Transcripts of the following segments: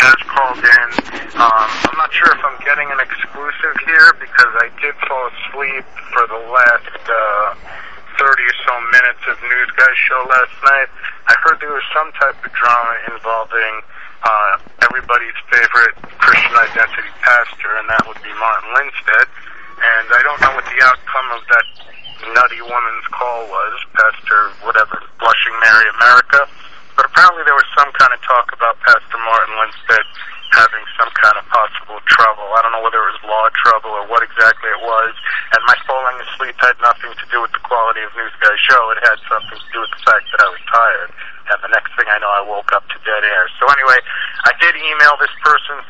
has called in. I'm not sure if I'm getting an exclusive here because I did fall asleep for the last 30 or so minutes of News Guys show last night. I heard there was some type of drama involving everybody's favorite Christian identity pastor, and that would be Martin Lindstedt. And I don't know what the outcome of that nutty woman's call was, Pastor whatever, Blushing Mary America. But apparently there was some kind of talk about Pastor Martin Lindstedt having some kind of possible trouble. I don't know whether it was law trouble or what exactly it was. And my falling asleep had nothing to do with the quality of News Guys show. It had something to do with the fact that I was tired. And the next thing I know, I woke up to dead air. So anyway, I did email this person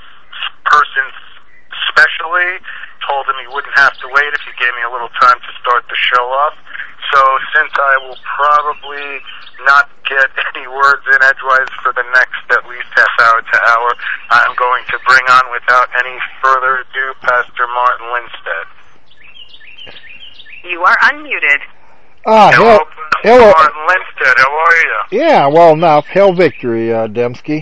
specially, told him he wouldn't have to wait if he gave me a little time to start the show off. So since I will probably not get any words in edgewise for the next at least half hour to hour, I'm going to bring on without any further ado Pastor Martin Lindstedt. You are unmuted. Hello, Martin Lindstedt. How are you? Yeah, well enough. Hail victory, Dembski.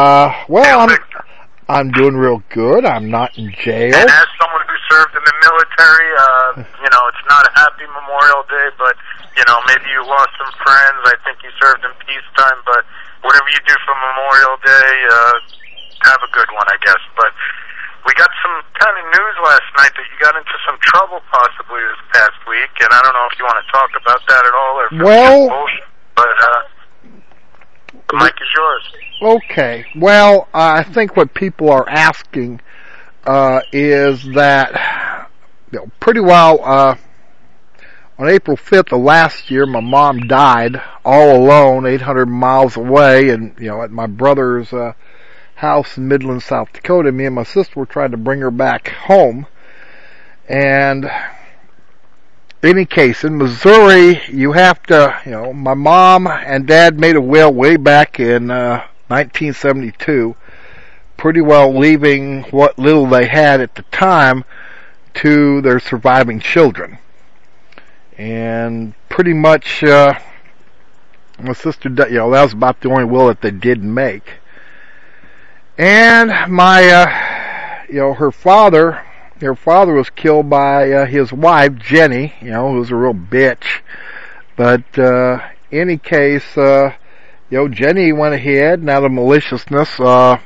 I'm doing real good. I'm not in jail. And as someone who served in the military, it's not a happy Memorial Day, but, maybe you lost some friends. I think you served in peacetime, but whatever you do for Memorial Day, have a good one, I guess. But we got some kind of news last night that you got into some trouble possibly this past week, and I don't know if you want to talk about that at all, or if it's bullshit, but the mic is yours. Okay. Well, I think what people are asking is that, pretty well, on April 5th of last year, my mom died all alone, 800 miles away, and, at my brother's house in Midland, South Dakota. Me and my sister were trying to bring her back home. And in any case, in Missouri, you have to, my mom and dad made a will way back in 1972, pretty well leaving what little they had at the time to their surviving children. And pretty much, my sister, that was about the only will that they did make. And my, her father was killed by his wife, Jenny, who was a real bitch. But any case, Jenny went ahead, and out of maliciousness,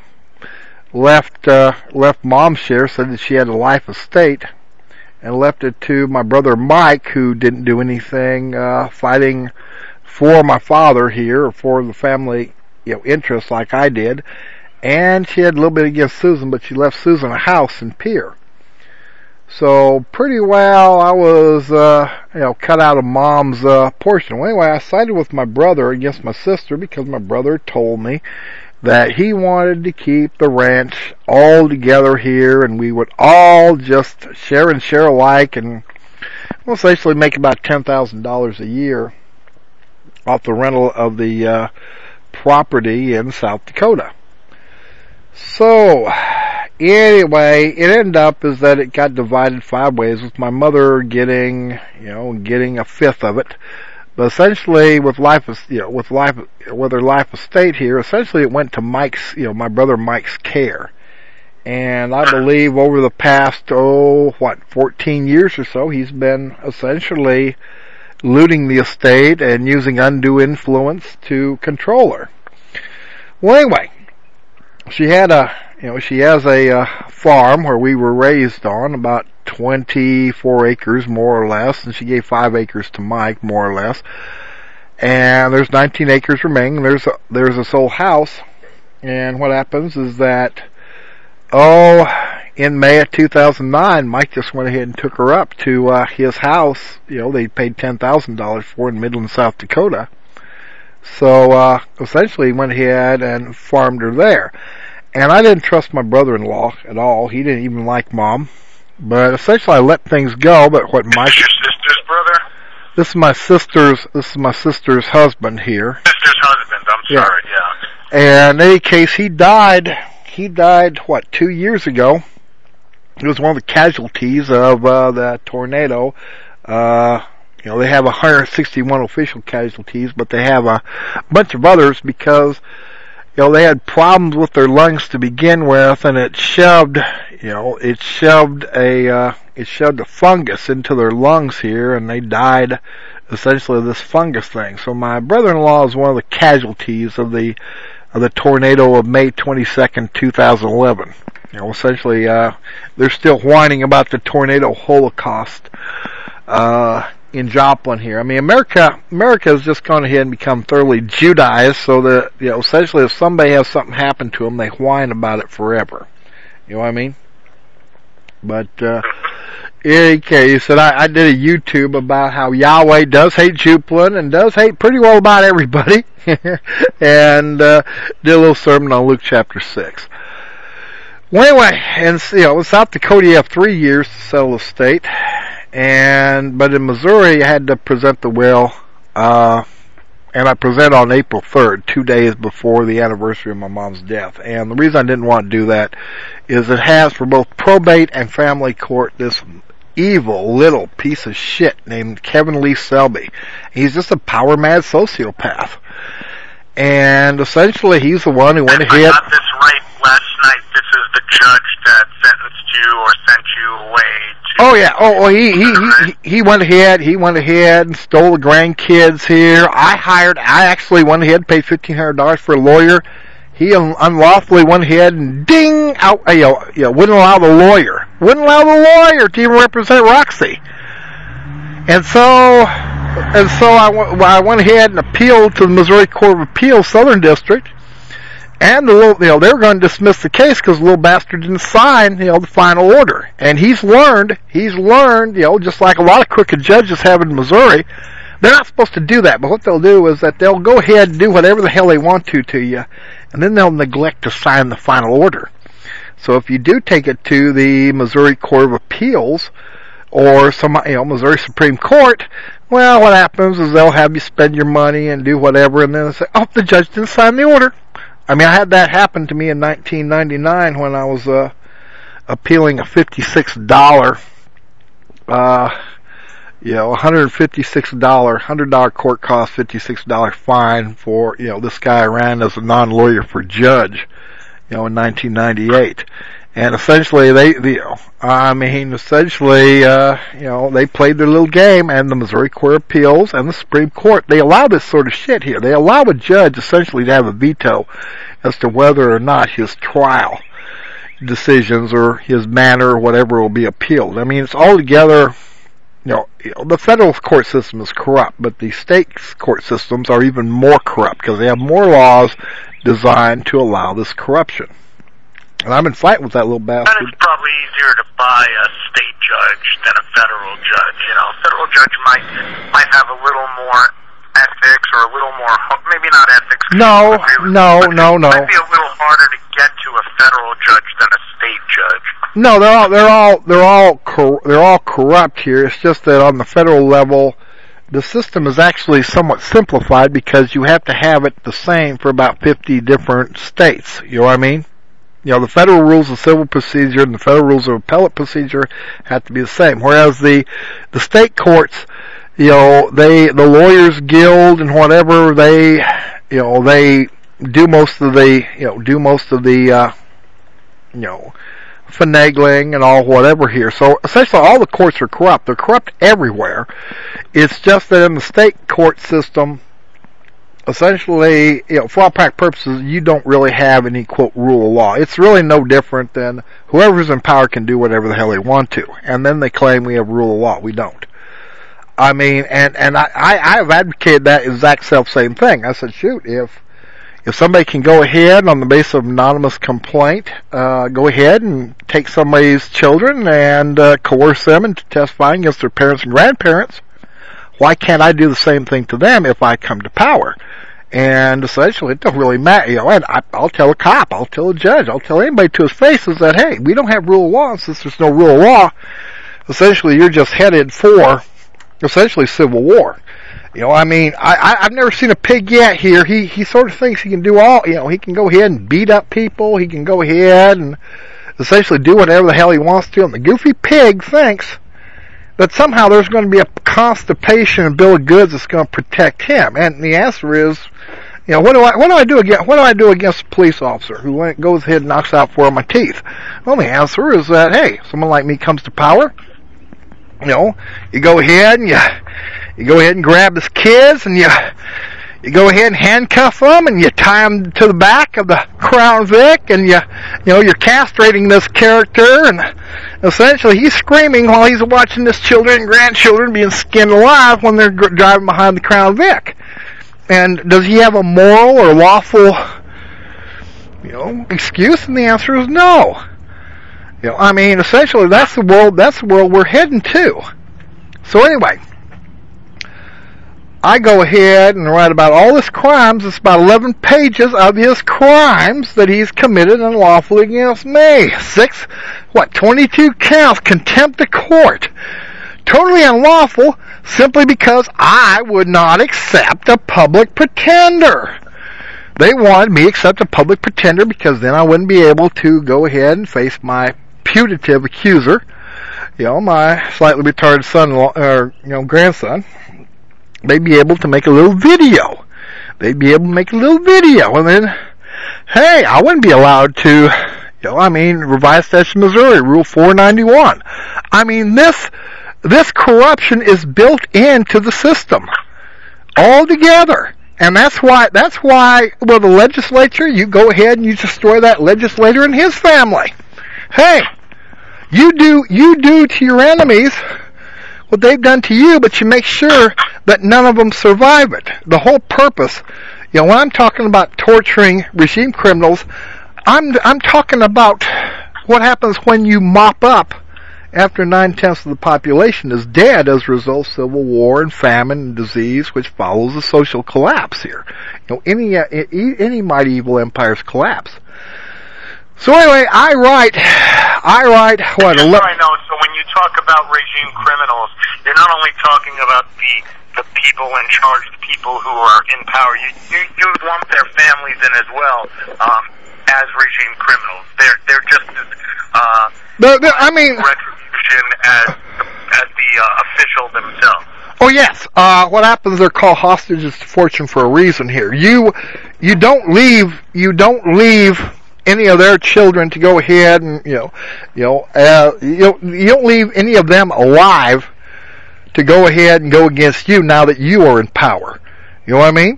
left mom's share, said that she had a life estate, and left it to my brother Mike, who didn't do anything fighting for my father here, or for the family, interests like I did. And she had a little bit against Susan, but she left Susan a house in Pierre. So pretty well I was, cut out of mom's portion. Well, anyway, I sided with my brother against my sister because my brother told me that he wanted to keep the ranch all together here, and we would all just share alike, and we'll essentially make about $10,000 a year off the rental of the property in South Dakota. So, anyway, it ended up is that it got divided 5 ways, with my mother getting a fifth of it. But essentially, with their life estate here, essentially it went to my brother Mike's care. And I believe over the past, 14 years or so, he's been essentially looting the estate and using undue influence to control her. Well, anyway, she has a farm where we were raised on, about 24 acres more or less, and she gave 5 acres to Mike more or less. And there's 19 acres remaining. There's this old house, and what happens is that in May of 2009, Mike just went ahead and took her up to his house. They paid $10,000 for in Midland, South Dakota. So essentially he went ahead and farmed her there. And I didn't trust my brother-in-law at all. He didn't even like mom. But essentially I let things go. But what Mike... Your sister's brother? This is my sister's husband here. Sister's husband, I'm sorry, yeah. And in any case, he died, 2 years ago. He was one of the casualties of the tornado. They have 161 official casualties, but they have a bunch of others because, they had problems with their lungs to begin with, and it shoved a fungus into their lungs here, and they died essentially of this fungus thing. So my brother-in-law is one of the casualties of the tornado of May 22nd, 2011. Essentially, they're still whining about the tornado holocaust in Joplin here. I mean, America has just gone ahead and become thoroughly Judaized, so that, essentially if somebody has something happen to them, they whine about it forever. You know what I mean? But, okay, he said, I did a YouTube about how Yahweh does hate Joplin and does hate pretty well about everybody. And, did a little sermon on Luke chapter 6. Well, anyway, and, in South Dakota you have 3 years to settle the state. But in Missouri, I had to present the will, and I presented on April 3rd, 2 days before the anniversary of my mom's death. And the reason I didn't want to do that is it has for both probate and family court this evil little piece of shit named Kevin Lee Selby. He's just a power-mad sociopath. And essentially, he's the one who went ahead. I got this right last night. This is the judge that sentenced you or sent you away to... Oh yeah. Oh, he went ahead and stole the grandkids here. I actually went ahead and paid $1,500 for a lawyer. He unlawfully went ahead and wouldn't allow the lawyer to even represent Roxy. And so I went ahead and appealed to the Missouri Court of Appeals Southern District. And they were going to dismiss the case because the little bastard didn't sign, the final order. And he's learned, just like a lot of crooked judges have in Missouri, they're not supposed to do that. But what they'll do is that they'll go ahead and do whatever the hell they want to you, and then they'll neglect to sign the final order. So if you do take it to the Missouri Court of Appeals, or some, Missouri Supreme Court, well, what happens is they'll have you spend your money and do whatever, and then they'll say, oh, the judge didn't sign the order. I mean, I had that happen to me in 1999 when I was appealing a $56, $100 court cost, $56 fine for, this guy ran as a non-lawyer for judge, in 1998. And essentially they played their little game, and the Missouri Court of Appeals and the Supreme Court, they allow this sort of shit here. They allow a judge essentially to have a veto as to whether or not his trial decisions or his manner or whatever will be appealed. I mean, it's altogether, the federal court system is corrupt, but the state court systems are even more corrupt because they have more laws designed to allow this corruption. And I've been fighting with that little bastard. And it's probably easier to buy a state judge than a federal judge. A federal judge might have a little more ethics or a little more, maybe not ethics. No. It might be a little harder to get to a federal judge than a state judge. No, they're all corrupt here. It's just that on the federal level, the system is actually somewhat simplified because you have to have it the same for about 50 different states. You know what I mean? The federal rules of civil procedure and the federal rules of appellate procedure have to be the same. Whereas the state courts, the lawyers guild and whatever, they do most of the finagling and all whatever here. So essentially all the courts are corrupt. They're corrupt everywhere. It's just that in the state court system, essentially, for all practical purposes, you don't really have any, quote, rule of law. It's really no different than whoever's in power can do whatever the hell they want to. And then they claim we have rule of law. We don't. I mean, and I've advocated that exact same thing. I said, shoot, if somebody can go ahead on the basis of anonymous complaint, go ahead and take somebody's children and coerce them into testifying against their parents and grandparents, why can't I do the same thing to them if I come to power? And essentially, it don't really matter. And I'll tell a cop, I'll tell a judge, I'll tell anybody to his face is that, hey, we don't have rule of law. And since there's no rule of law, essentially you're just headed for, essentially, civil war. I've never seen a pig yet here. He sort of thinks he can do all, he can go ahead and beat up people. He can go ahead and essentially do whatever the hell he wants to. And the goofy pig thinks that somehow there's going to be a constipation and bill of goods that's going to protect him. And the answer is, You know, what do I do against a police officer who goes ahead and knocks out 4 of my teeth? Well, the answer is that, hey, someone like me comes to power. You know, you go ahead and grab his kids, and you go ahead and handcuff them, and you tie them to the back of the Crown Vic, and you're castrating this character, and essentially he's screaming while he's watching his children and grandchildren being skinned alive when they're driving behind the Crown Vic. And does he have a moral or lawful, excuse? And the answer is no. I mean, essentially that's the world we're heading to. So anyway, I go ahead and write about all his crimes. It's about 11 pages of his crimes that he's committed unlawfully against me. 22 counts, contempt of court. Totally unlawful, simply because I would not accept a public pretender. They wanted me to accept a public pretender because then I wouldn't be able to go ahead and face my putative accuser, my slightly retarded son-in-law, or, grandson. They'd be able to make a little video. And then, hey, I wouldn't be allowed to, Revised Statute of Missouri, Rule 491. I mean, this corruption is built into the system altogether. And that's why, the legislature, you go ahead and you destroy that legislator and his family. Hey, you do to your enemies what they've done to you, but you make sure that none of them survive it. The whole purpose, when I'm talking about torturing regime criminals, I'm talking about what happens when you mop up after 9/10 of the population is dead as a result of civil war and famine and disease, which follows the social collapse here. Any mighty evil empires collapse. So anyway, I write what? Just so I know, so when you talk about regime criminals, you're not only talking about the people in charge, the people who are in power. You lump their families in as well as regime criminals. They're just as retribution as the official themselves. Oh yes. What happens? They're called hostages to fortune for a reason here. You don't leave any of their children to go ahead and you don't leave any of them alive to go ahead and go against you now that you are in power. You know what I mean?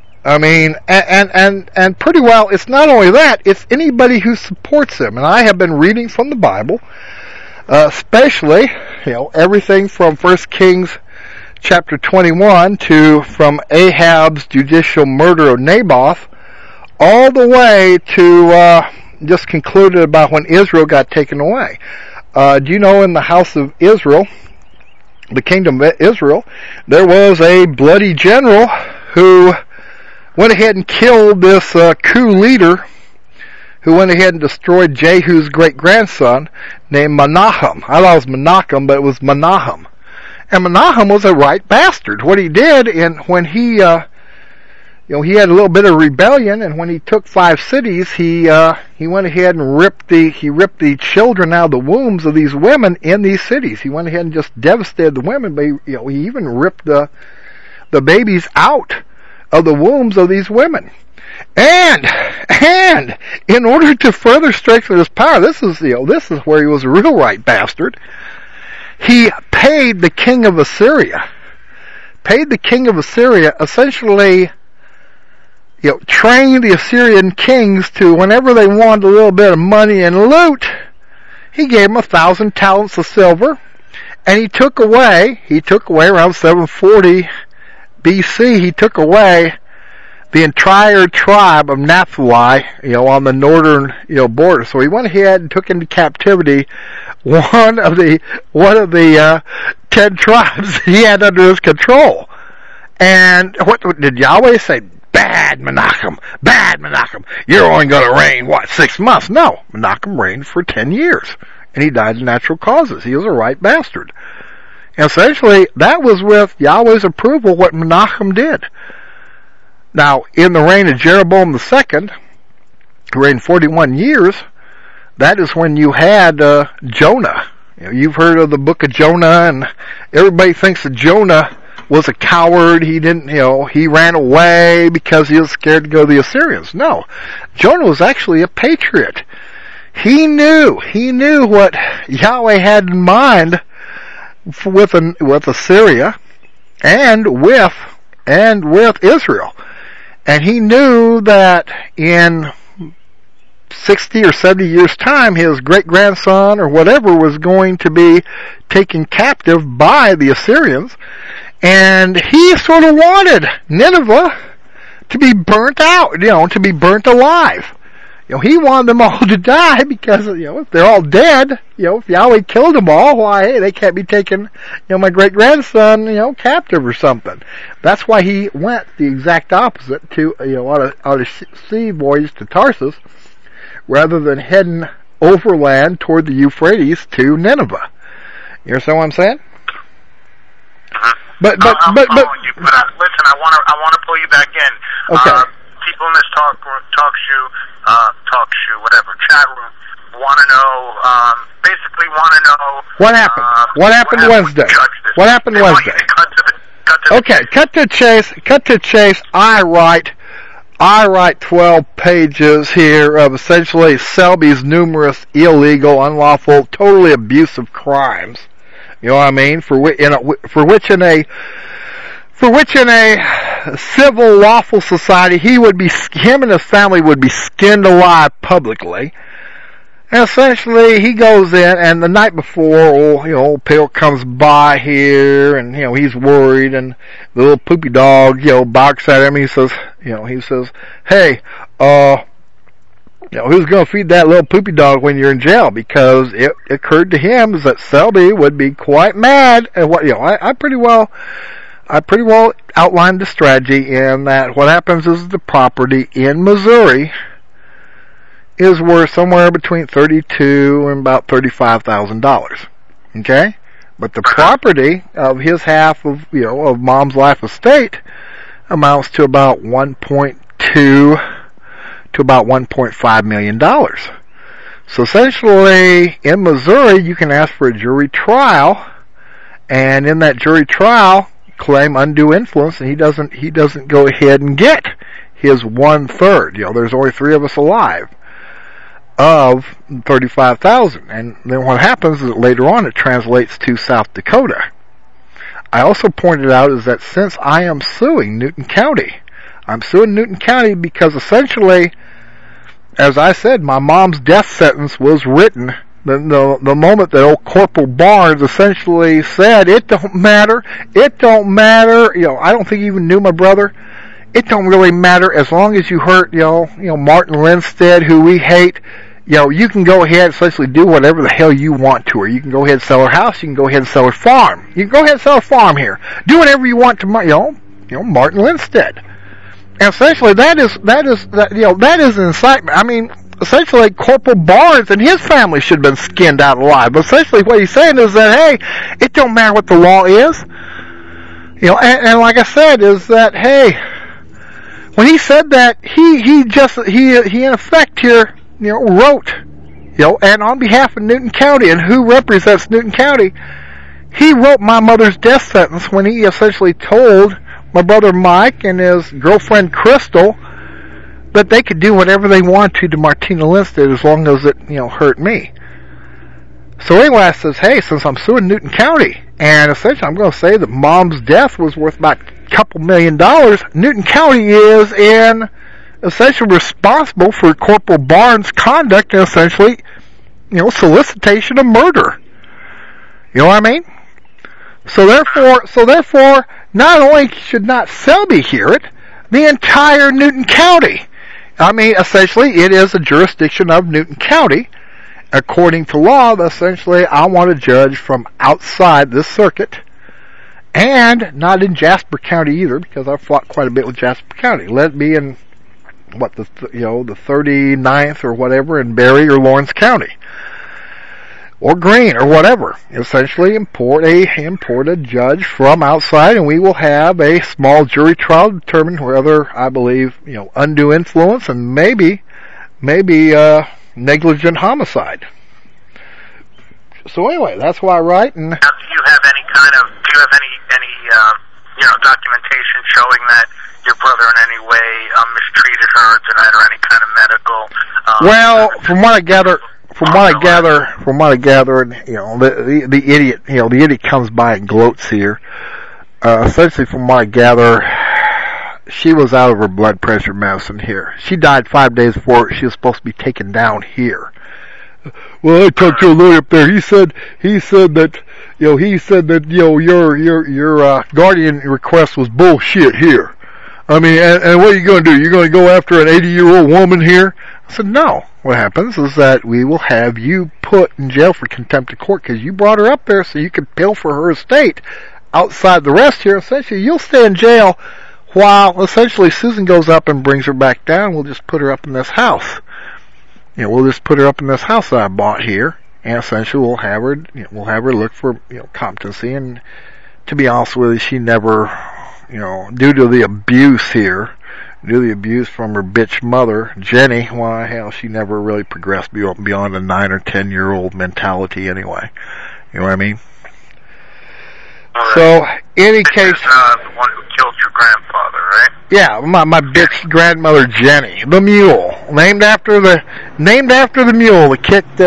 And pretty well, it's not only that, it's anybody who supports them. And I have been reading from the Bible, especially, everything from 1 Kings chapter 21 from Ahab's judicial murder of Naboth, all the way to just concluded about when Israel got taken away. Do you know in the house of Israel, the kingdom of Israel, there was a bloody general who went ahead and killed this coup leader who went ahead and destroyed Jehu's great-grandson named Menahem. I thought it was Menachem, but it was Menahem. And Menahem was a right bastard. What he did, when he he had a little bit of rebellion, and when he took 5 cities, he went ahead and ripped the children out of the wombs of these women in these cities. He went ahead and just devastated the women, but he even ripped the babies out of the wombs of these women. And in order to further strengthen his power, this is where he was a real right bastard. He paid the king of Assyria, essentially, trained the Assyrian kings to, whenever they wanted a little bit of money and loot, he gave them 1,000 talents of silver, and he took away around 740 BC, he took away the entire tribe of Naphtali, on the northern, border. So he went ahead and took into captivity one of the 10 tribes he had under his control. And what did Yahweh say? Bad Menachem, you're only going to reign, 6 months? No, Menachem reigned for 10 years, and he died of natural causes. He was a right bastard. And essentially, that was with Yahweh's approval what Menachem did. Now, in the reign of Jeroboam II, who reigned 41 years, that is when you had Jonah. You've heard of the book of Jonah, and everybody thinks that Jonah was a coward. He didn't, he ran away because he was scared to go to the Assyrians. No. Jonah was actually a patriot. He knew what Yahweh had in mind with Assyria and with Israel. And he knew that in 60 or 70 years' time, his great-grandson or whatever was going to be taken captive by the Assyrians, and he sort of wanted Nineveh to be burnt out, to be burnt alive. He wanted them all to die because, if they're all dead, if Yahweh killed them all, why, hey, they can't be taken, my great-grandson, captive or something. That's why he went the exact opposite to, on a sea voyage to Tarsus, rather than heading overland toward the Euphrates to Nineveh. You understand what I'm saying? But I'm following you, but listen, I want to pull you back in. Okay. People in this talk show, whatever, chat room, basically want to know what happened. What happened Wednesday? What happened Wednesday? Okay, cut to chase. I write 12 pages here of essentially Selby's numerous illegal, unlawful, totally abusive crimes. You know what I mean? For which in a civil, lawful society, him and his family would be skinned alive publicly. And essentially, he goes in, and the night before, old Pill comes by here, and, he's worried, and the little poopy dog, barks at him. He says, hey, who's gonna feed that little poopy dog when you're in jail? Because it occurred to him that Selby would be quite mad at what, I pretty well outlined the strategy in that what happens is the property in Missouri is worth somewhere between $32,000 and about $35,000. Okay? But the property of his half of, of Mom's life estate amounts to about $1.2 to about $1.5 million. So essentially, in Missouri, you can ask for a jury trial, and in that jury trial, claim undue influence, and he doesn't go ahead and get his 1/3. There's only 3 of us alive of 35,000, and then what happens is that later on it translates to South Dakota. I also pointed out is that since I am suing Newton County, I'm suing Newton County because essentially, as I said, my mom's death sentence was written the moment that old Corporal Barnes essentially said, it don't matter, I don't think he even knew my brother, it don't really matter as long as you hurt, Martin Lindstedt, who we hate, you can go ahead and essentially do whatever the hell you want to her. You can go ahead and sell her house, you can go ahead and sell her farm. You can go ahead and sell her farm here. Do whatever you want to, Martin Lindstedt. And essentially that is an incitement. I mean, essentially Corporal Barnes and his family should have been skinned out alive. But essentially what he's saying is that, hey, it don't matter what the law is. And like I said, is that, hey, when he said that, he in effect here, wrote, and on behalf of Newton County, and who represents Newton County, he wrote my mother's death sentence when he essentially told my brother Mike and his girlfriend Crystal that they could do whatever they want to Martina Lindstedt as long as it, hurt me. So anyway, I says, hey, since I'm suing Newton County, and essentially I'm going to say that Mom's death was worth about a couple $1 million, Newton County is essentially responsible for Corporal Barnes' conduct and essentially, solicitation of murder. You know what I mean? So therefore, not only should not Selby hear it, the entire Newton County. I mean, essentially, it is a jurisdiction of Newton County. According to law, essentially, I want a judge from outside this circuit, and not in Jasper County either, because I've fought quite a bit with Jasper County. Let me in the 39th or whatever in Berry or Lawrence County, or Greene or whatever. Essentially, import a judge from outside, and we will have a small jury trial to determine whether I believe undue influence and maybe negligent homicide. So anyway, that's why I write. And now, do you have any documentation showing that your brother in any way mistreated her or denied her any kind of medical. Well, from what I gather, the idiot, the idiot comes by and gloats here. Essentially, from what I gather, she was out of her blood pressure medicine here. She died 5 days before she was supposed to be taken down here. Well, I talked to a lawyer up there. He said that your guardian request was bullshit here. I mean, and what are you going to do? You're going to go after an 80-year-old woman here? I said, no. What happens is that we will have you put in jail for contempt of court because you brought her up there so you could pilfer her estate outside the rest here. Essentially, you'll stay in jail while essentially Susan goes up and brings her back down. We'll just put her up in this house. We'll just put her up in this house that I bought here, and essentially we'll have her look for competency. And to be honest with you, she never, due to the abuse from her bitch mother, Jenny, why hell she never really progressed beyond a 9 or 10-year-old mentality anyway. You know what I mean? Right. So, any case, the one who killed your grandfather, right? Yeah, my bitch grandmother Jenny, the mule, named after the mule that kicked.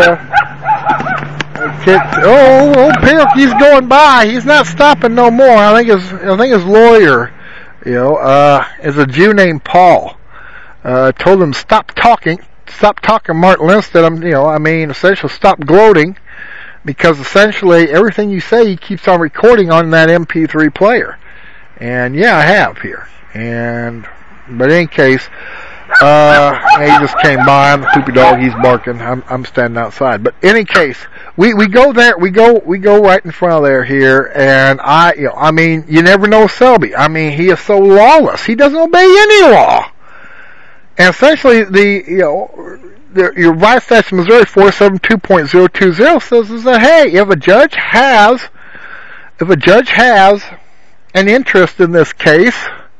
Old Pilkey's going by. He's not stopping no more. I think his lawyer, is a Jew named Paul. Told him stop talking, Martin Lindstedt. Essentially stop gloating. Because essentially everything you say he keeps on recording on that MP3 player. And yeah, I have here. But in any case, he just came by, I'm the poopy dog, he's barking, I'm standing outside. But in any case, we go there, we go right in front of there here, and you never know Selby. He is so lawless, he doesn't obey any law. And essentially your Vice Statute of Missouri 472.020 says is that, hey, if a judge has an interest in this case,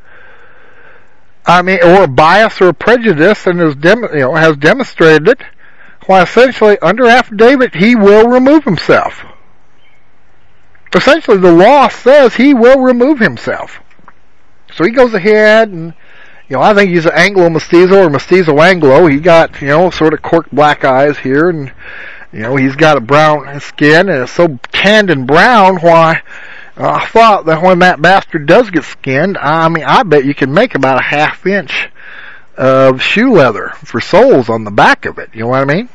or a bias or a prejudice, and has demonstrated it, well, essentially under affidavit he will remove himself. Essentially, the law says he will remove himself. So he goes ahead and. I think he's an Anglo-Mestizo or Mestizo-Anglo. He got, sort of corked black eyes here, and, he's got a brown skin, and it's so tanned and brown, why, I thought that when that bastard does get skinned, I bet you can make about a ½ inch of shoe leather for soles on the back of it, you know what I mean?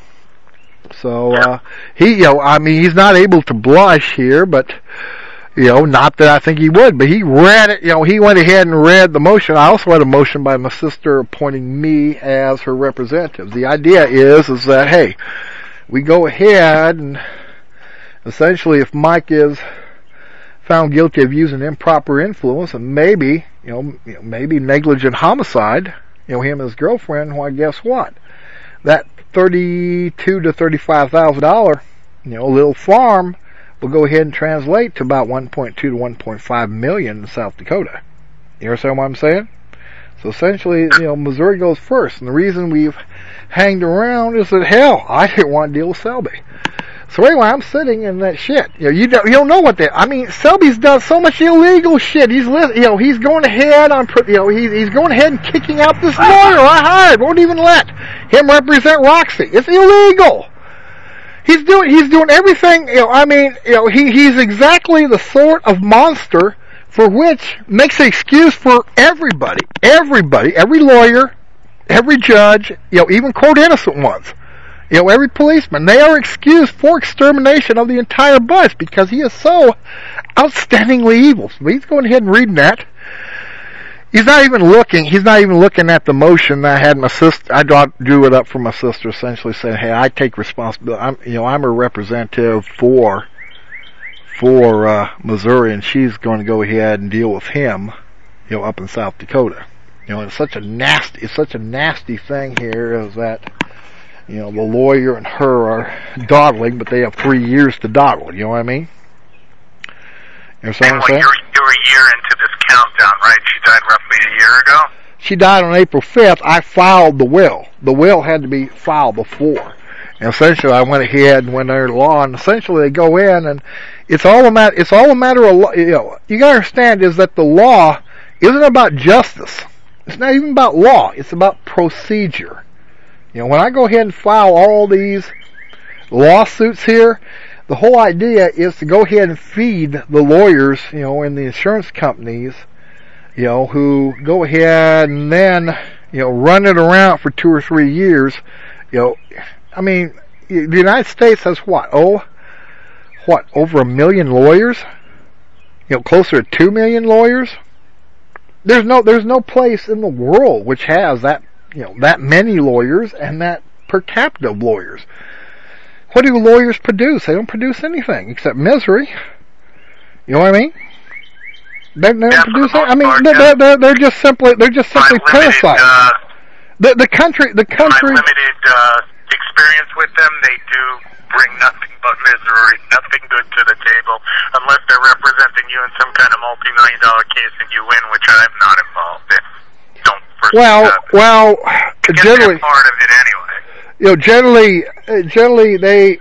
So, he's not able to blush here, but, not that I think he would, but he read it, he went ahead and read the motion. I also had a motion by my sister appointing me as her representative. The idea is that, hey, we go ahead and essentially if Mike is found guilty of using improper influence and maybe negligent homicide, him and his girlfriend, well, guess what? That $32,000 to $35,000, little farm will go ahead and translate to about 1.2 to 1.5 million in South Dakota. You understand what I'm saying? So essentially, Missouri goes first. And the reason we've hanged around is that, hell, I didn't want to deal with Selby. So anyway, I'm sitting in that shit. You don't know what that, Selby's done so much illegal shit. He's going ahead on, he's going ahead and kicking out this lawyer I hired. Won't even let him represent Roxy. It's illegal. He's doing everything, he's exactly the sort of monster for which makes an excuse for everybody, every lawyer, every judge, even quote innocent ones, every policeman, they are excused for extermination of the entire bunch because he is so outstandingly evil. So he's going ahead and reading that. He's not even looking at the motion that I had my sister, I drew it up for my sister, essentially saying, hey, I take responsibility, I'm a representative for Missouri, and she's going to go ahead and deal with him, up in South Dakota. It's such a nasty thing here is that, the lawyer and her are dawdling, but they have 3 years to dawdle, you know what I mean? You understand what I'm saying? You're a year into this countdown, right? She died roughly a year ago? She died on April 5th. I filed the will. The will had to be filed before. And essentially, I went ahead and went under the law, and essentially they go in, and it's all a matter of law. You gotta understand is that the law isn't about justice. It's not even about law. It's about procedure. When I go ahead and file all these lawsuits here, the whole idea is to go ahead and feed the lawyers, and the insurance companies, who go ahead and then, run it around for 2 or 3 years. I mean, the United States has over 1 million lawyers? Closer to 2 million lawyers? There's no place in the world which has that, that many lawyers and that per capita of lawyers. What do lawyers produce? They don't produce anything except misery. You know what I mean? They don't produce anything. I mean, they're just simply parasites. The country. My limited experience with them, they do bring nothing but misery, nothing good to the table, unless they're representing you in some kind of multi-million-dollar case and you win, which I'm not involved in. Don't foresee that. Generally, part of it anyway. Generally they,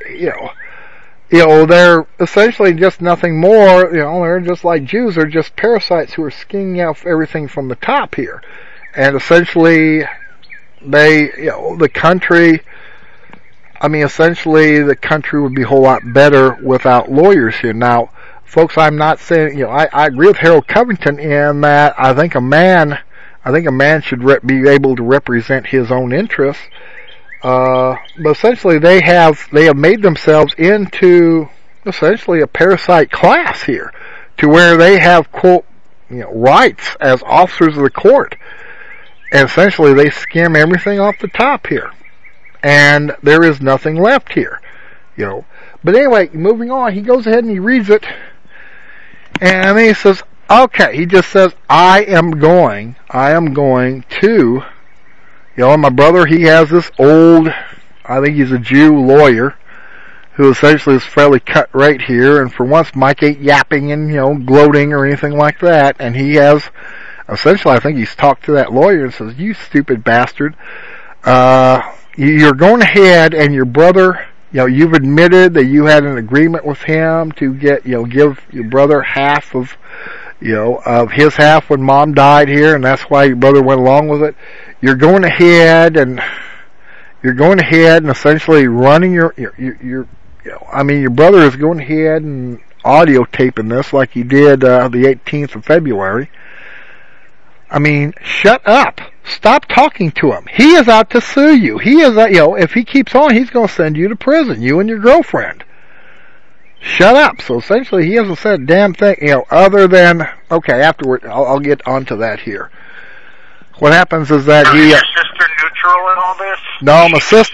they're essentially just nothing more. They're just like Jews. They're just parasites who are skinning out everything from the top here, and essentially the country. I mean, essentially, the country would be a whole lot better without lawyers here. Now, folks, I'm not saying, I agree with Harold Covington in that I think a man should be able to represent his own interests. But essentially, they have made themselves into essentially a parasite class here, to where they have quote, rights as officers of the court, and essentially they skim everything off the top here. And there is nothing left here, But anyway, moving on, he goes ahead and he reads it, and then he says, okay, he just says, I am going to, my brother, he has this old, I think he's a Jew lawyer, who essentially is fairly cut right here, and for once Mike ain't yapping and, gloating or anything like that, and he has, essentially I think he's talked to that lawyer and says, you stupid bastard, you're going ahead and your brother, you've admitted that you had an agreement with him to give your brother half of, of his half when mom died here, and that's why your brother went along with it. You're going ahead and essentially running your brother is going ahead and audio taping this like he did, the 18th of February. I mean, shut up. Stop talking to him. He is out to sue you. He is, if he keeps on, he's going to send you to prison, you and your girlfriend. Shut up. So essentially, he hasn't said a damn thing, other than, okay, afterward, I'll get onto that here. What happens is that Is your sister neutral in all this? No,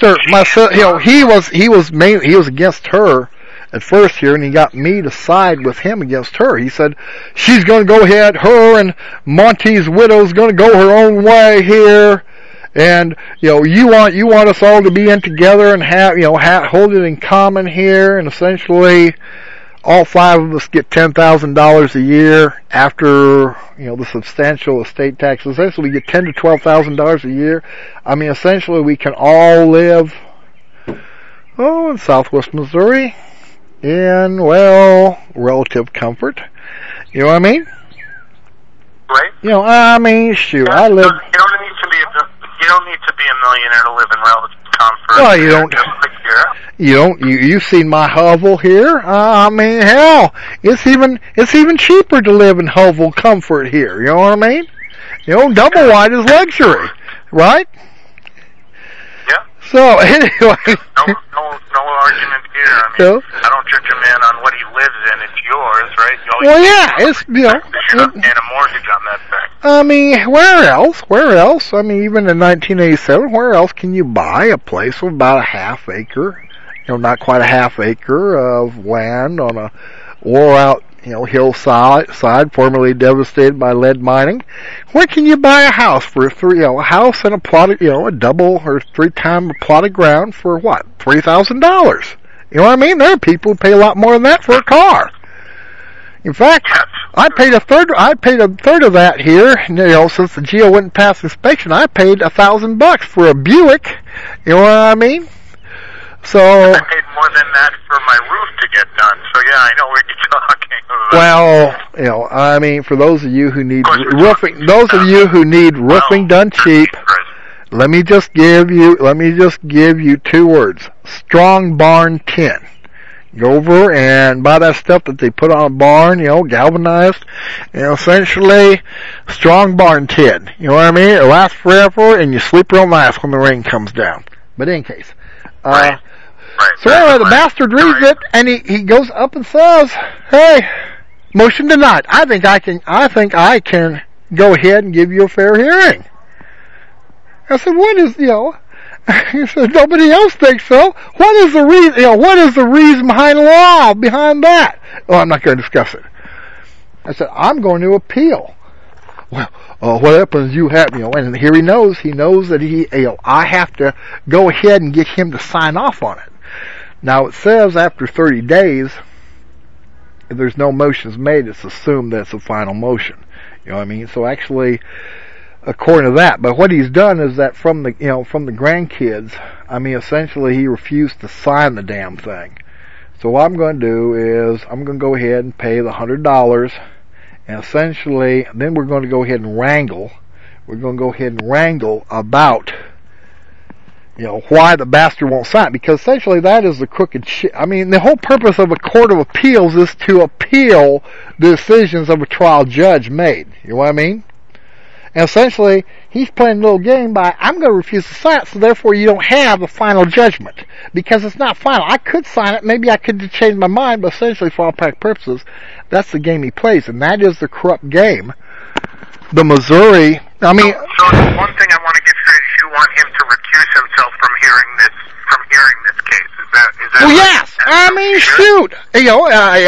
he was against her at first here, and he got me to side with him against her. He said, she's going to go ahead, her and Monty's widow's going to go her own way here, and, you want us all to be in together and hold it in common here, and essentially, all 5 of us get $10,000 a year after, the substantial estate taxes. Essentially, we get $10,000 to $12,000 a year. I mean, essentially, we can all live, in Southwest Missouri, in, relative comfort. You know what I mean? Right. Shoot, I live... You don't need to be a millionaire to live in relative comfort. Well, you've seen my hovel here. Hell, it's even cheaper to live in hovel comfort here. You know what I mean? Double wide is luxury, right? Yeah. So anyway, no argument here. I don't judge a man on what he lives in. It's yours, right? It's you're not paying a mortgage on that thing. Where else? Even in 1987, where else can you buy a place with about a half acre, not quite a half acre of land on a wore out, hillside, formerly devastated by lead mining? Where can you buy a house for a house and a plot of, a double or 3 times a plot of ground for what? $3,000. You know what I mean? There are people who pay a lot more than that for a car. In fact, I paid a third of that here, since the GEO wouldn't pass inspection. I paid $1,000 for a Buick. You know what I mean? So I paid more than that for my roof to get done. So yeah, I know what you're talking about. Well, you know, I mean, for those of you who need roofing, done cheap, let me just give you 2 words: Strong Barn Tin. Go over and buy that stuff that they put on a barn, you know, galvanized, you know, essentially Strong Barn Tin. You know what I mean? It lasts forever, and you sleep real nice when the rain comes down. But in case, Right. So anyway, the bastard reads it, and he goes up and says, "Hey, motion denied. I think I can go ahead and give you a fair hearing." I said, "What is, you know?" He said, "Nobody else thinks so. What is the reason? You know, what is the reason behind the law behind that?" "Oh, I'm not going to discuss it." I said, "I'm going to appeal." "Well, what happens? You have, you know," and here he knows that I have to go ahead and get him to sign off on it. Now it says after 30 days, if there's no motions made, it's assumed that it's a final motion. You know what I mean? So actually, according to that, but what he's done is that from the grandkids, I mean, essentially he refused to sign the damn thing. So what I'm going to do is I'm going to go ahead and pay the $100, and essentially then we're going to go ahead and wrangle. We're going to go ahead and wrangle about, you know, why the bastard won't sign, because essentially that is the crooked shit. I mean, the whole purpose of a court of appeals is to appeal the decisions of a trial judge made. You know what I mean? And essentially, he's playing a little game by, I'm going to refuse to sign it, so therefore you don't have a final judgment. Because it's not final. I could sign it, maybe I could change my mind, but essentially for all practical purposes, that's the game he plays, and that is the corrupt game. The Missouri, I mean... So the one thing I want to get straight is you want him to recuse himself from hearing this case. Is that well, yes! I mean, shoot! You know,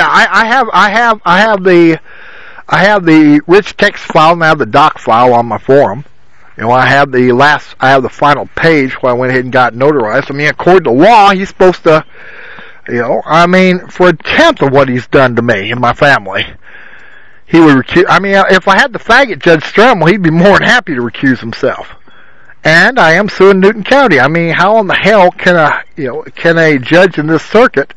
I have the rich text file and I have the doc file on my forum. You know, I have the final page where I went ahead and got notarized. I mean, according to law, he's supposed to, you know, I mean, for a tenth of what he's done to me and my family, he would recuse. I mean, if I had the faggot Judge Strumwell, he'd be more than happy to recuse himself. And I am suing Newton County. I mean, how in the hell can a judge in this circuit,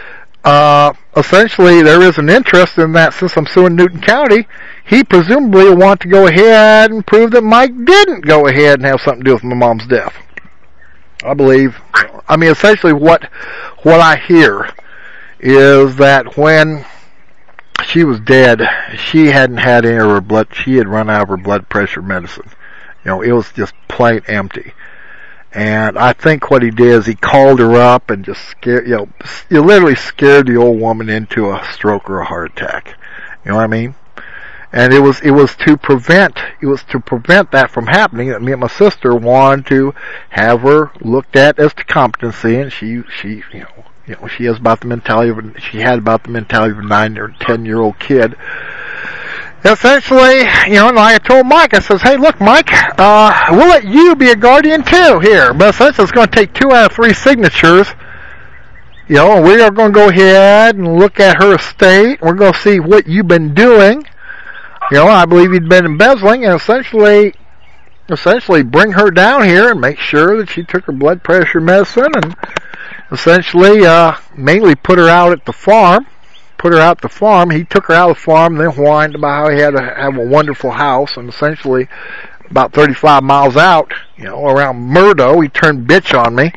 essentially there is an interest in that since I'm suing Newton County, he presumably will want to go ahead and prove that Mike didn't go ahead and have something to do with my mom's death. I believe, I mean, essentially what I hear is that when she was dead, she hadn't had any of her blood, she had run out of her blood pressure medicine. You know, it was just plain empty. And I think what he did is he called her up and just scared, you know, he literally scared the old woman into a stroke or a heart attack. You know what I mean? And it was to prevent that from happening that me and my sister wanted to have her looked at as to competency, and she she had about the mentality of a 9 or 10-year-old kid. Essentially, you know, and like I told Mike, I says, "Hey, look, Mike, we'll let you be a guardian too here, but essentially it's going to take 2 out of 3 signatures. You know, we are going to go ahead and look at her estate. We're going to see what you've been doing. You know, I believe you'd been embezzling, and essentially bring her down here and make sure that she took her blood pressure medicine, and essentially mainly put her out at the farm." He took her out of the farm and then whined about how he had to have a wonderful house, and essentially about 35 miles out, you know, around Murdo, he turned bitch on me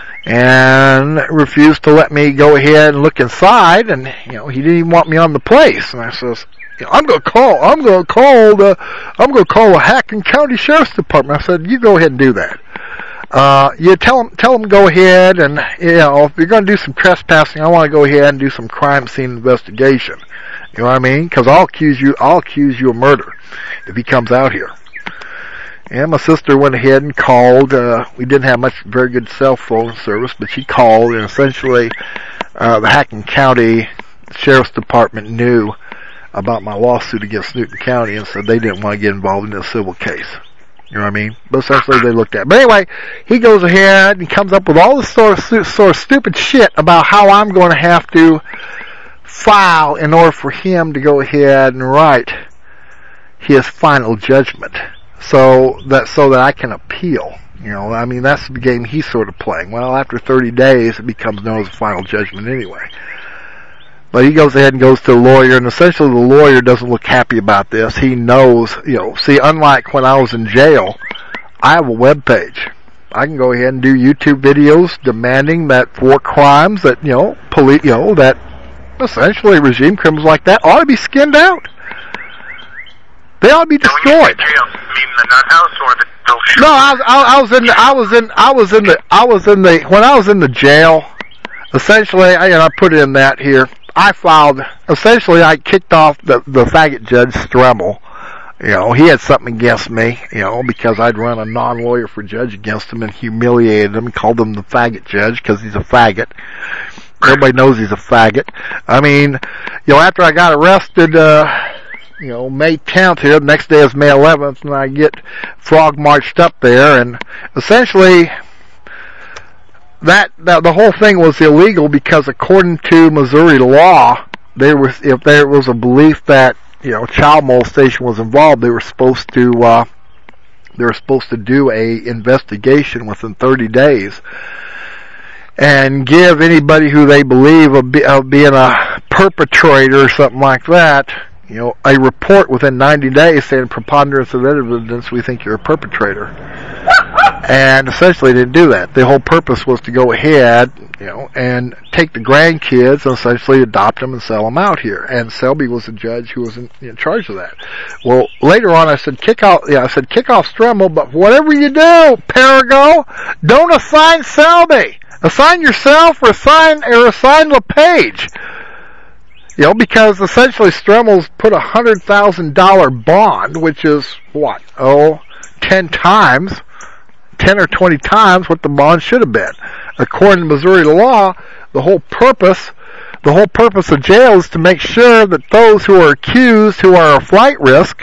and refused to let me go ahead and look inside, and, you know, he didn't even want me on the place. And I says, you know, I'm going to call the Hackett County Sheriff's Department. I said, "You go ahead and do that. You tell them go ahead, and, you know, if you're going to do some trespassing, I want to go ahead and do some crime scene investigation." You know what I mean? Because I'll accuse you of murder if he comes out here. And my sister went ahead and called. We didn't have very good cell phone service, but she called, and essentially the Hackett County Sheriff's Department knew about my lawsuit against Newton County and said they didn't want to get involved in a civil case. You know what I mean? But essentially they looked at it. But anyway, he goes ahead and comes up with all this sort of stupid shit about how I'm going to have to file in order for him to go ahead and write his final judgment so that I can appeal. You know, I mean, that's the game he's sort of playing. Well, after 30 days, it becomes known as a final judgment anyway. But he goes ahead and goes to the lawyer, and essentially the lawyer doesn't look happy about this. He knows, you know, see, unlike when I was in jail, I have a web page. I can go ahead and do YouTube videos demanding that for crimes that, you know, that essentially regime criminals like that ought to be skinned out. They ought to be destroyed. When you say jail, you mean the nut house or the shooting? No, when I was in the jail, essentially, I put it in that here. I kicked off the faggot judge Stremmel. You know, he had something against me, you know, because I'd run a non-lawyer for judge against him and humiliated him and called him the faggot judge because he's a faggot. Everybody knows he's a faggot. I mean, you know, after I got arrested, you know, May 10th here, the next day is May 11th, and I get frog marched up there, and essentially that the whole thing was illegal because according to Missouri law, if there was a belief that, you know, child molestation was involved, they were supposed to do a investigation within 30 days and give anybody who they believe of being a perpetrator or something like that, you know, a report within 90 days saying preponderance of evidence we think you're a perpetrator. And essentially they didn't do that. The whole purpose was to go ahead, you know, and take the grandkids and essentially adopt them and sell them out here. And Selby was the judge who was in charge of that. Well, later on I said kick off Stremmel, but whatever you do, Perigo, don't assign Selby. Assign yourself or assign LePage. You know, because essentially Stremmel's put $100,000 bond, which is what? 10 or 20 times what the bond should have been. According to Missouri law, the whole purpose of jail is to make sure that those who are accused, who are a flight risk,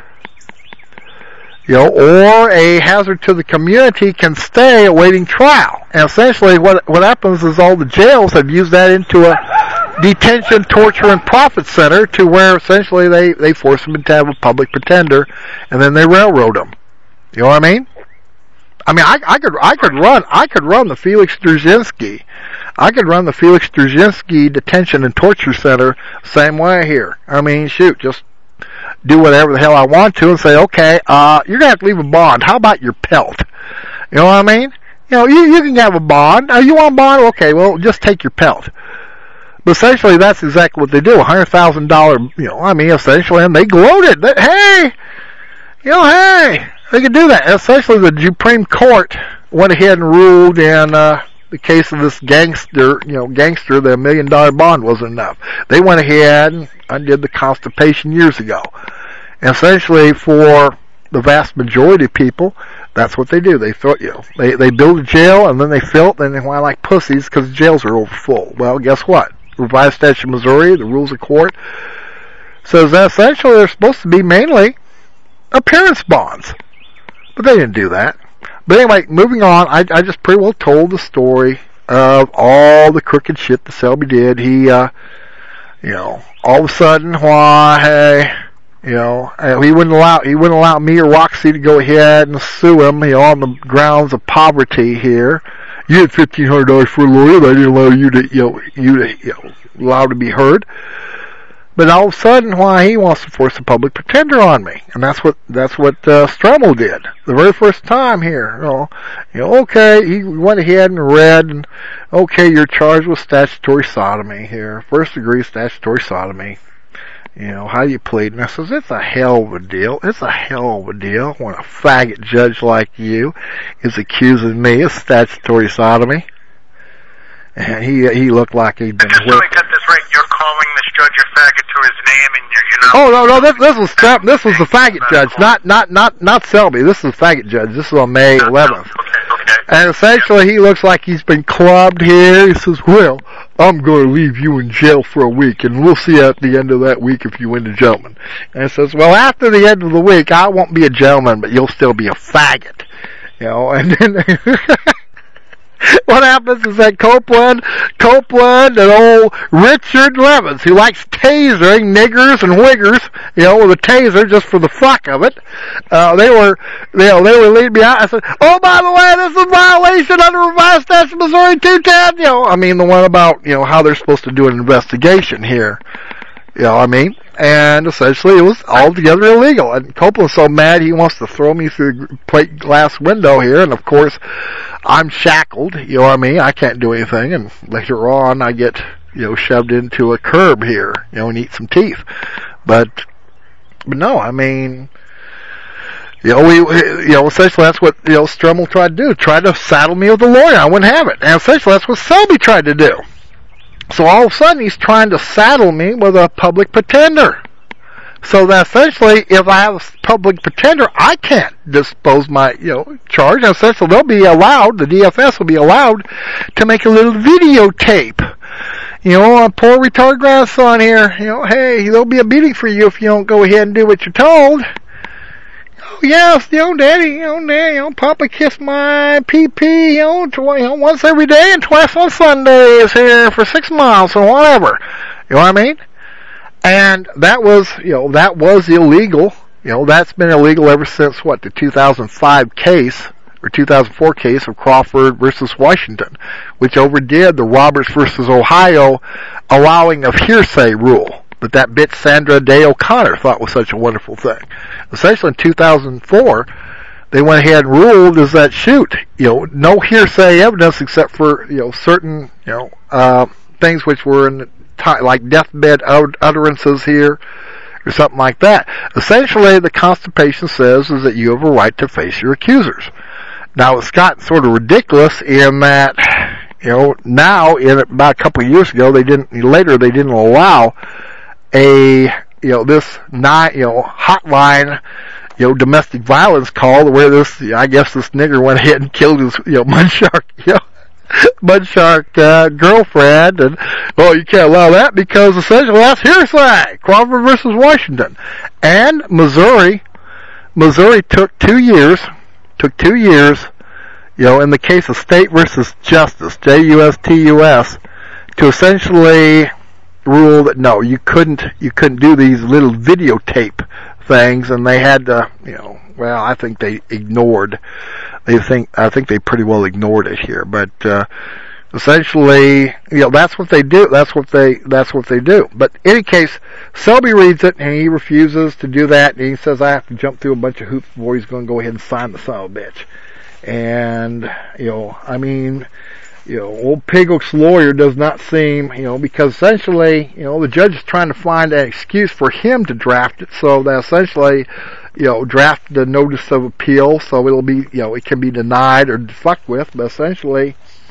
you know, or a hazard to the community, can stay awaiting trial. And essentially what happens is all the jails have used that into a detention, torture, and profit center to where essentially they force them to have a public pretender and then they railroad them. You know what I mean? I mean, I could run the Felix Dzerzhinsky. I could run the Felix Dzerzhinsky Detention and Torture Center same way here. I mean, shoot, just do whatever the hell I want to and say, okay, you're gonna have to leave a bond. How about your pelt? You know what I mean? You know, you can have a bond. You want a bond? Okay, well, just take your pelt. But essentially, that's exactly what they do. $100,000, you know, I mean, essentially, and they gloated that, hey, they could do that. Essentially, the Supreme Court went ahead and ruled in the case of this gangster, the $1 million bond wasn't enough. They went ahead and undid the Constitution years ago. And essentially, for the vast majority of people, that's what they do. They throw, they build a jail and then they fill it and they whine like pussies because jails are overfull. Well, guess what? Revised Statute of Missouri, the Rules of Court, says that essentially they're supposed to be mainly appearance bonds. But they didn't do that. But anyway, moving on, I just pretty well told the story of all the crooked shit that Selby did. He, all of a sudden, he wouldn't allow me or Roxy to go ahead and sue him, on the grounds of poverty here. You had $1,500 for a lawyer, but I didn't allow you to allowed to be heard. But all of a sudden, he wants to force a public pretender on me, and that's what Stremmel did the very first time here. Okay, he went ahead and read, and okay, you're charged with statutory sodomy here, first degree statutory sodomy. How do you plead? And I says, it's a hell of a deal. It's a hell of a deal when a faggot judge like you is accusing me of statutory sodomy. And he looked like he'd been whipped. Just so I got this right, you're calling this judge a faggot to his name, and you're not... Oh, no, this was the faggot judge, not Selby. This is the faggot judge. This is on May 11th. Okay. And essentially, he looks like he's been clubbed here. He says, well, I'm going to leave you in jail for a week, and we'll see at the end of that week if you win the gentleman. And he says, well, after the end of the week, I won't be a gentleman, but you'll still be a faggot. And then... what happens is that Copeland and old Richard Levins, who likes tasering niggers and wiggers, with a taser just for the fuck of it, they were leading me out. I said, oh, by the way, this is a violation under revised statute of Missouri 210, the one about, how they're supposed to do an investigation here. And essentially it was altogether illegal. And Copeland's so mad he wants to throw me through the plate glass window here, and of course I'm shackled, I can't do anything, and later on I get, shoved into a curb here, and eat some teeth. But no, essentially that's what, Strummel tried to do, tried to saddle me with a lawyer. I wouldn't have it. And essentially that's what Selby tried to do. So all of a sudden he's trying to saddle me with a public pretender. So that essentially if I have a public pretender, I can't dispose my, charge. And essentially they'll be allowed, the DFS will be allowed to make a little videotape. A poor retarded grandson here, hey, there'll be a beating for you if you don't go ahead and do what you're told. Oh, yes, Daddy, Papa kissed my pee-pee, once every day and twice on Sundays here for 6 months or whatever. You know what I mean? And that was, that was illegal. That's been illegal ever since, the 2005 case, or 2004 case of Crawford versus Washington, which overdid the Roberts versus Ohio allowing of hearsay rule. But that bitch Sandra Day O'Connor thought was such a wonderful thing. Essentially in 2004, they went ahead and ruled is that no hearsay evidence except for, certain, things which were in like deathbed utterances here, or something like that. Essentially the Constitution says is that you have a right to face your accusers. Now it's gotten sort of ridiculous in that, now about a couple of years ago they didn't allow this hotline, domestic violence call where this nigger went ahead and killed his, Mudshark, girlfriend, and, you can't allow that because essentially that's hearsay. Crawford versus Washington. And Missouri took 2 years, in the case of State versus Justice, JUSTUS, to essentially rule that no, you couldn't do these little videotape things, and they had to, I think they ignored. I think they pretty well ignored it here, but essentially, that's what they do. That's what they do. But in any case, Selby reads it and he refuses to do that, and he says I have to jump through a bunch of hoops before he's going to go ahead and sign the son of a bitch. And old Piggock's lawyer does not seem, because essentially, the judge is trying to find an excuse for him to draft it, so that essentially, draft the notice of appeal, so it'll be, it can be denied or fucked with, but essentially,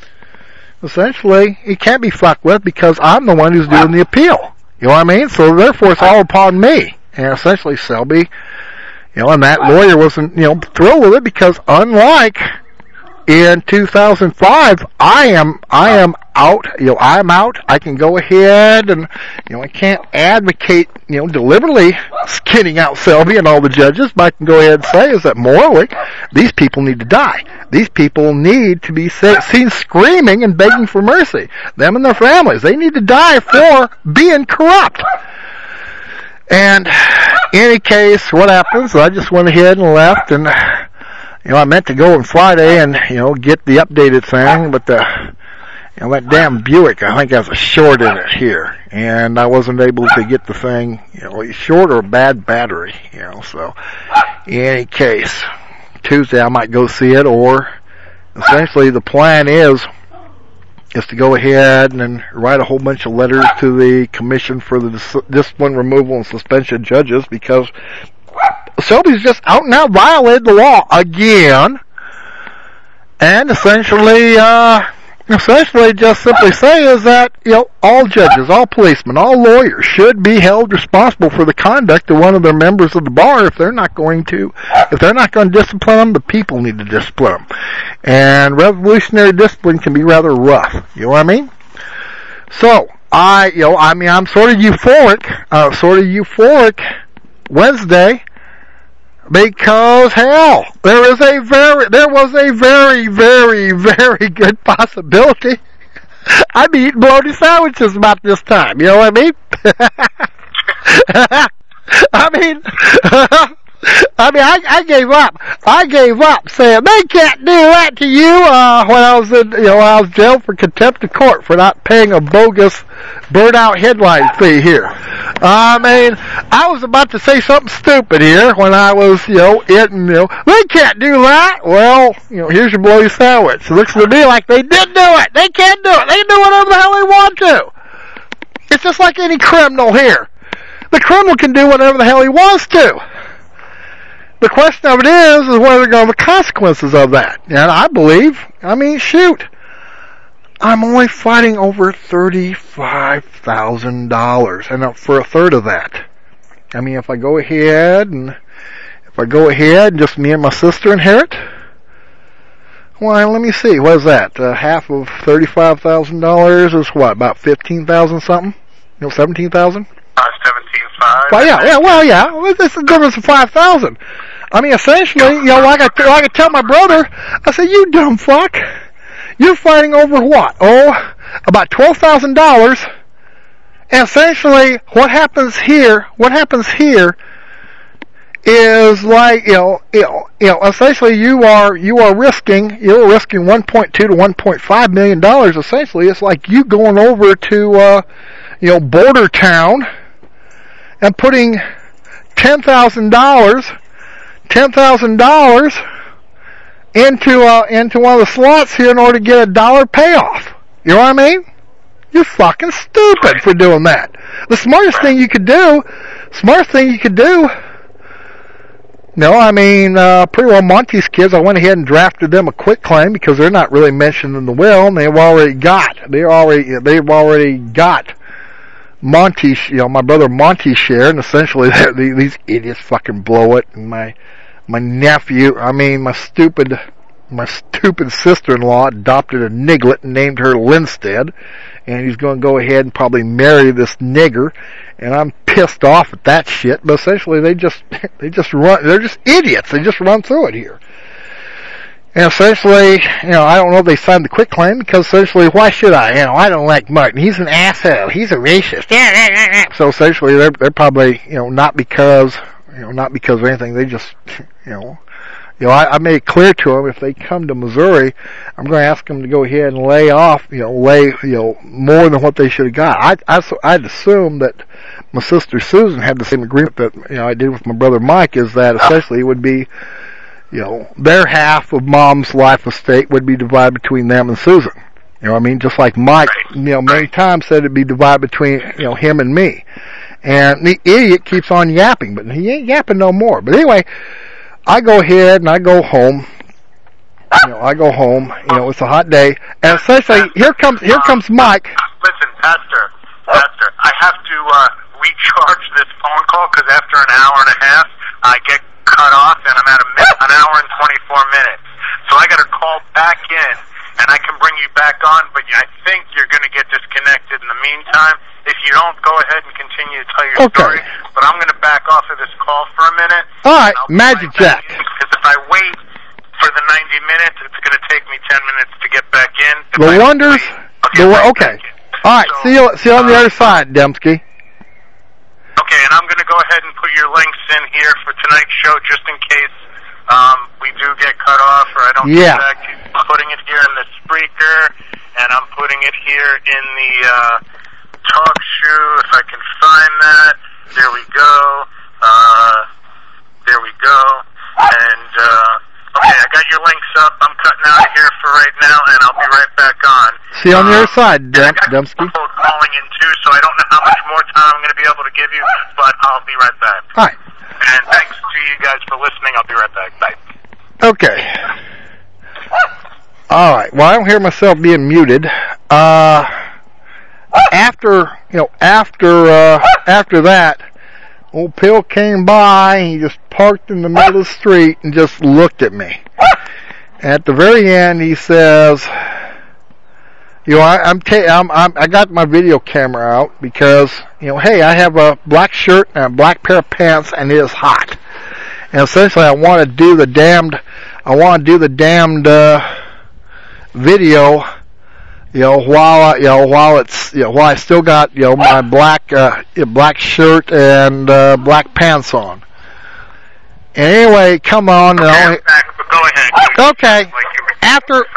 it can't be fucked with because I'm the one who's doing the appeal. You know what I mean? So therefore it's all upon me. And essentially Selby, and that lawyer wasn't, thrilled with it because unlike in 2005, I am out, I'm out. I can go ahead and, I can't advocate, deliberately skinning out Selby and all the judges, but I can go ahead and say is that morally, these people need to die. These people need to be seen screaming and begging for mercy. Them and their families. They need to die for being corrupt. And in any case, what happens? I just went ahead and left, and I meant to go on Friday and get the updated thing, but that damn Buick, I think has a short in it here, and I wasn't able to get the thing, short or a bad battery, so in any case, Tuesday I might go see it, or essentially the plan is to go ahead and write a whole bunch of letters to the Commission for the Discipline, Removal, and Suspension Judges, because Selby's just out and out violated the law again, and essentially just simply say is that, all judges, all policemen, all lawyers should be held responsible for the conduct of one of their members of the bar. If they're not going to discipline them, the people need to discipline them. And revolutionary discipline can be rather rough. You know what I mean? So, I'm sort of euphoric Wednesday. Because hell, there was a very, very, very good possibility I'd be eating bologna sandwiches about this time. You know what I mean? I gave up. I gave up saying they can't do that to you. When I was I was jailed for contempt of court for not paying a bogus burnout headline fee here. I was about to say something stupid here when I was, they can't do that. Well, here's your bologna sandwich. It looks to me like they did do it. They can't do it. They can do whatever the hell they want to. It's just like any criminal here. The criminal can do whatever the hell he wants to. The question of it is what are going to be the consequences of that? And I believe, shoot, I'm only fighting over $35,000, and for a third of that. If I go ahead and just me and my sister inherit, well, let me see, what is that? Half of $35,000 is what, about 15,000 something? 17,000? 17,500. Well, yeah. It's the difference of 5,000. Essentially, like I tell my brother, I say, you dumb fuck, you're fighting over what? About $12,000. And essentially, what happens here is like, essentially you're risking 1.2 to 1.5 million dollars. Essentially, it's like you going over to, border town and putting $10,000 into one of the slots here in order to get $1 payoff. You know what I mean? You're fucking stupid for doing that. The smartest thing you could do, pretty well Monty's kids, I went ahead and drafted them a quitclaim because they're not really mentioned in the will, and they've already got Monty's, my brother Monty's share, and essentially these idiots fucking blow it, and my nephew, my stupid sister-in-law adopted a niglet and named her Linstead, and he's going to go ahead and probably marry this nigger, and I'm pissed off at that shit, but essentially they just run, they're just idiots, they just run through it here. And essentially, I don't know if they signed the quitclaim because essentially, why should I? I don't like Martin. He's an asshole. He's a racist. So essentially, they're probably, not because of anything. They just, I made it clear to them if they come to Missouri, I'm going to ask them to go ahead and lay off, more than what they should have got. I'd assume that my sister Susan had the same agreement that, I did with my brother Mike, is that essentially it would be, their half of Mom's life estate would be divided between them and Susan. Just like Mike, many times said it'd be divided between, him and me. And the idiot keeps on yapping, but he ain't yapping no more. But anyway, I go ahead and I go home. It's a hot day. And essentially, here comes Mike. Listen, Pastor, I have to recharge this phone call because after an hour and a half, I get cut off and I'm at an hour and 24 minutes. So I got to call back in and I can bring you back on, but I think you're going to get disconnected in the meantime. If you don't, go ahead and continue to tell your story. But I'm going to back off of this call for a minute. All right, Magic Jack. Because if I wait for the 90 minutes, it's going to take me 10 minutes to get back in. Okay. All right, so, see you on the other side, Dembski. Okay, and I'm going to go ahead and put your links in here for tonight's show just in case we do get cut off or I don't get back to you. I'm putting it here in the Spreaker, and I'm putting it here in the talk show, if I can find that. There we go. And, okay, I got your links up. I'm cutting out of here for right now, and I'll be right back on. See you on the other side, Dembski. People calling in too, so I don't know how much more time I'm going to be able to give you, but I'll be right back. All right. And thanks to you guys for listening. I'll be right back. Bye. Okay. All right. Well, I don't hear myself being muted. After that, old Pill came by and he just parked in the middle of the street and just looked at me. At the very end, he says, I got my video camera out because, hey, I have a black shirt and a black pair of pants and it is hot. And essentially, I want to do the damned video, while I still got, my black shirt and black pants on. And anyway, come on. Okay, I'm back, but go ahead. Okay. After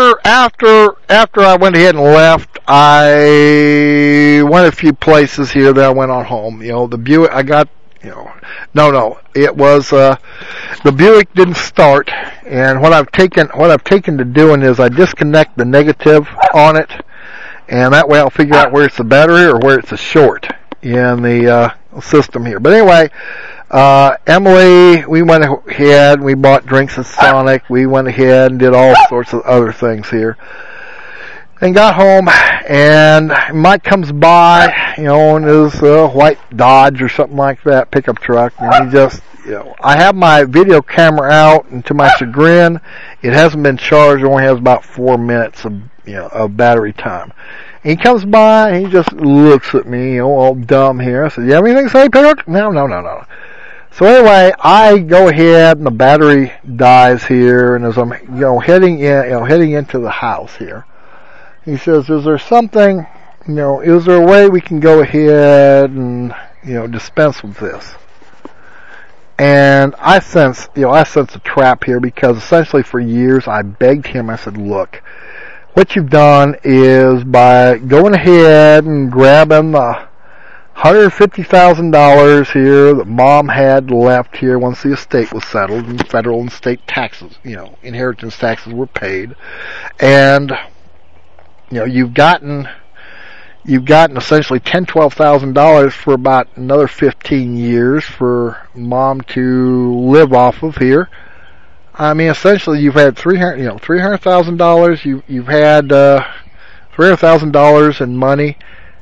I went ahead and left, I went a few places here. Then I went on home. The Buick I got. It was the Buick didn't start, and what I've taken to doing is I disconnect the negative on it, and that way I'll figure out where it's a battery or where it's a short in the system here. But anyway, Emily, we went ahead, we bought drinks at Sonic, we went ahead and did all sorts of other things here. And got home, and Mike comes by, in his white Dodge or something like that, pickup truck, and he just, I have my video camera out, and to my chagrin, it hasn't been charged, it only has about 4 minutes of battery time. And he comes by, and he just looks at me, all dumb here. I said, you have anything to say, pickup? No. So anyway, I go ahead, and the battery dies here, and as I'm, heading into the house here, he says, is there something, is there a way we can go ahead and, dispense with this? And I sense a trap here, because essentially for years I begged him, I said, look, what you've done is by going ahead and grabbing the $150,000 here that Mom had left here once the estate was settled and federal and state taxes, inheritance taxes were paid, and you've gotten essentially $12,000 for about another 15 years for Mom to live off of here. I mean, essentially, you've had $300,000. You've had $300,000 in money.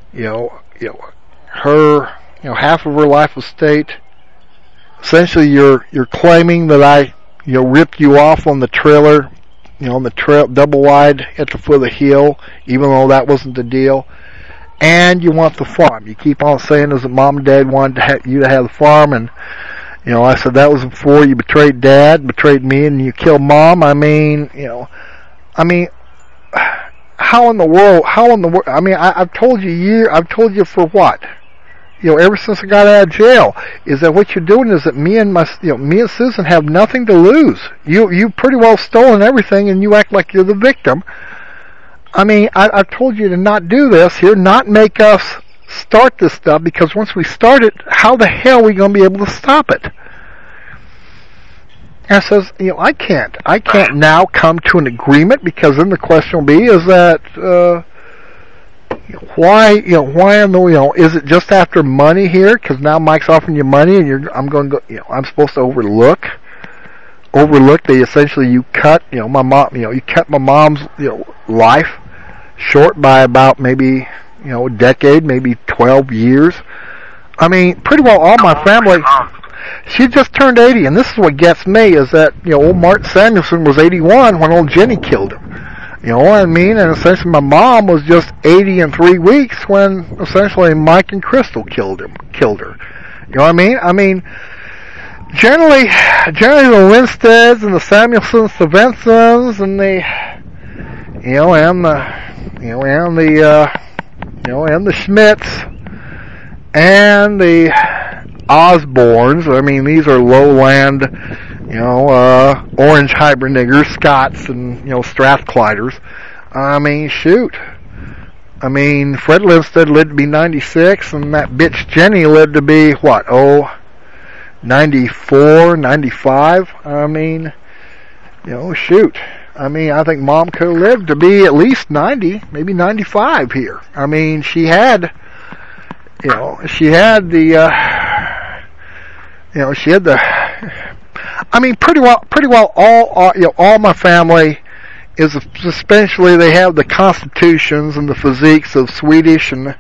Her, half of her life estate. Essentially, you're claiming that I, ripped you off on the trailer. On the trail, double wide at the foot of the hill, even though that wasn't the deal. And you want the farm. You keep on saying that Mom and Dad wanted you to have the farm, and, I said that was before you betrayed Dad, betrayed me, and you killed Mom. I mean, how in the world, I mean, I've told you for what? Ever since I got out of jail, is that what you're doing is that me and Susan have nothing to lose. You pretty well stolen everything, and you act like you're the victim. I mean, I've told you to not do this here, not make us start this stuff, because once we start it, how the hell are we going to be able to stop it? And I says, I can't now come to an agreement, because then the question will be, is that, why in the, is it just after money here? Because now Mike's offering you money, and I'm supposed to overlook that essentially you cut, my mom, you cut my mom's, life short by about maybe, a decade, maybe 12 years. I mean, pretty well all my family, she just turned 80, and this is what gets me, is that, old Martin Samuelson was 81 when old Jenny killed him. You know what I mean? And essentially my mom was just 80 in 3 weeks when essentially Mike and Crystal killed her. You know what I mean? I mean, generally the Winsteads and the Samuelsons, the Vincents, and the, and the Schmidts, and the Osbornes. I mean, these are lowland, orange hybrid niggers, Scots, and, Strathclyders. I mean, shoot. I mean, Fred Linstead lived to be 96, and that bitch Jenny lived to be, 94, 95? I mean, shoot. I mean, I think Mom could have lived to be at least 90, maybe 95 here. I mean, she had I mean, pretty well all my family is, especially they have the constitutions and the physiques of Swedish and,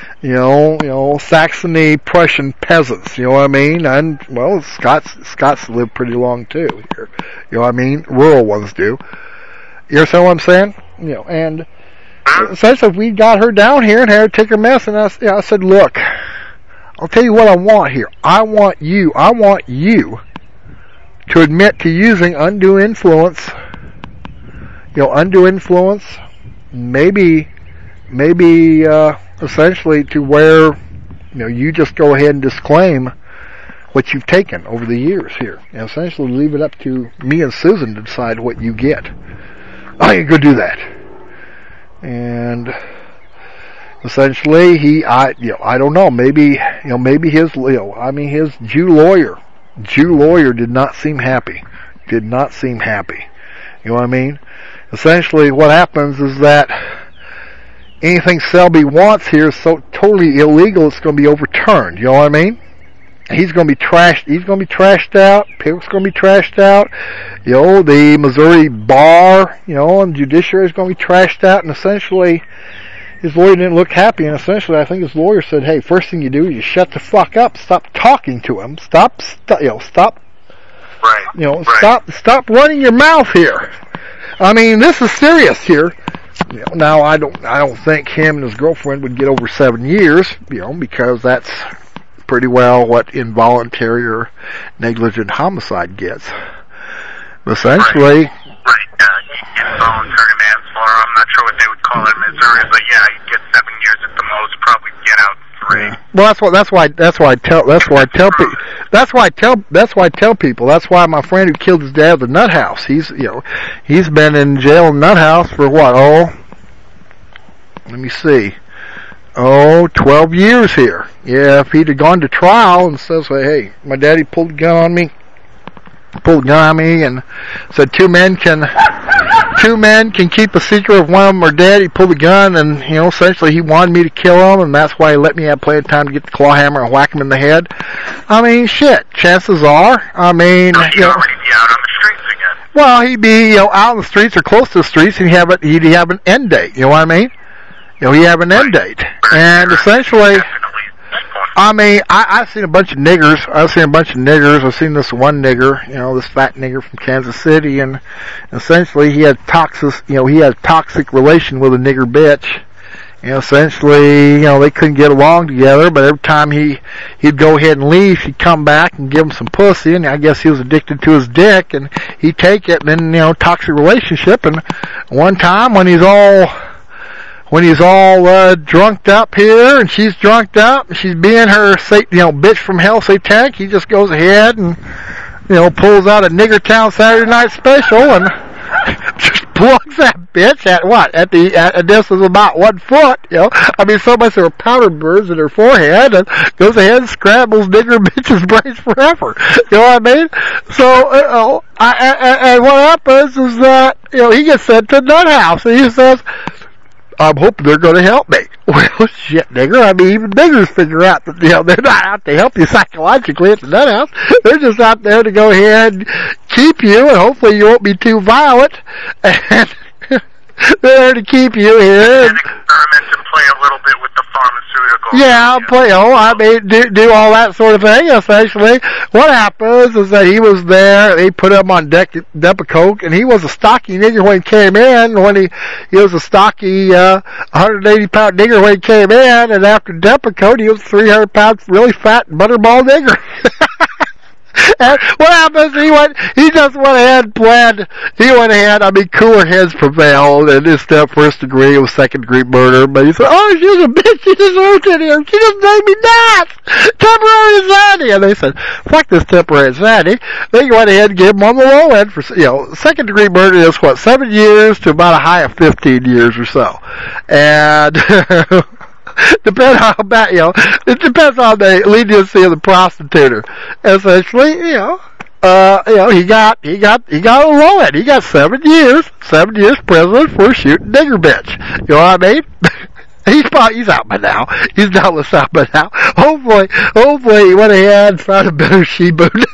Saxony, Prussian peasants, you know what I mean? And, well, Scots live pretty long too here. You know what I mean? Rural ones do. You understand what I'm saying? And essentially we got her down here and had her take her mess, and I said, look, I'll tell you what I want here. I want you to admit to using undue influence. Undue influence, maybe essentially to where you just go ahead and disclaim what you've taken over the years here, and essentially leave it up to me and Susan to decide what you get. I ain't gonna do that. And essentially, I don't know. Maybe his Jew lawyer did not seem happy. You know what I mean? Essentially, what happens is that anything Selby wants here is so totally illegal, it's going to be overturned. You know what I mean? He's going to be trashed. He's going to be trashed out. Pickle's going to be trashed out. The Missouri bar, and the judiciary is going to be trashed out. And essentially, his lawyer didn't look happy. And essentially, I think his lawyer said, "Hey, first thing you do is you shut the fuck up. Stop talking to him. Stop. Right. Stop running your mouth here. I mean, this is serious here." Now I don't think him and his girlfriend would get over 7 years, because that's pretty well what involuntary or negligent homicide gets. Essentially, involuntary manslaughter. I'm not sure what they would call it in Missouri, but yeah, you get 7 years at the most. Probably get out 3. Yeah. Well, that's why I tell people. That's why my friend who killed his dad at the nut house. He's been in jail in nut house for what? Let me see. 12 years here. Yeah, if he'd have gone to trial and says, "Hey, my daddy pulled a gun on me and said two men can keep a secret if one of them are dead. He pulled a gun and, essentially he wanted me to kill him, and that's why he let me have plenty of time to get the claw hammer and whack him in the head." I mean, shit, chances are, he'd already be out on the streets again. Well, he'd be, out on the streets or close to the streets, and he'd have an end date, you know what I mean? He'd have an end date. And essentially, I mean, I've seen a bunch of niggers. I've seen this one nigger, this fat nigger from Kansas City, and essentially he had a toxic relation with a nigger bitch. And essentially, they couldn't get along together, but every time he'd go ahead and leave, she'd come back and give him some pussy, and I guess he was addicted to his dick, and he'd take it, and then, toxic relationship, and one time when he's all drunked up here, and she's drunked up, and she's being her, bitch from hell satanic, he just goes ahead and, pulls out a Nigger Town Saturday Night Special and just plugs that bitch at a distance of about 1 foot, I mean, so much there were powder burns in her forehead, and goes ahead and scrambles nigger bitch's brains forever. You know what I mean? So, and what happens is that, he gets sent to a nut house, and he says, "I'm hoping they're going to help me." Well, shit, nigger. I mean, even niggers figure out that, they're not out to help you psychologically at the nut house. They're just out there to go ahead and keep you, and hopefully you won't be too violent. And they're there to keep you here. And experiment and play a little bit with the pharmaceutical. Yeah, do all that sort of thing, essentially. What happens is that he was there, they put him on Depakote, and he was a stocky nigger when he came in, he was a stocky, 180-pound nigger when he came in, and after Depakote, he was 300-pound, really fat, butterball nigger. And what happens, he just went ahead and planned, cooler heads prevailed, and instead of first degree, it was second degree murder, but he said, "Oh, she's a bitch, she deserved it here, she just made me nuts! Temporary insanity!" And they said, "Fuck this temporary insanity." They went ahead and gave him on the low end for, second degree murder is 7 years to about a high of 15 years or so. And, depends how bad, it depends on the leniency of the prostituter. Essentially, he got a low end. He got 7 years prison for shooting nigger bitch. You know what I mean? He's out by now. He's doubtless out by now. Hopefully he went ahead and found a better she-boot.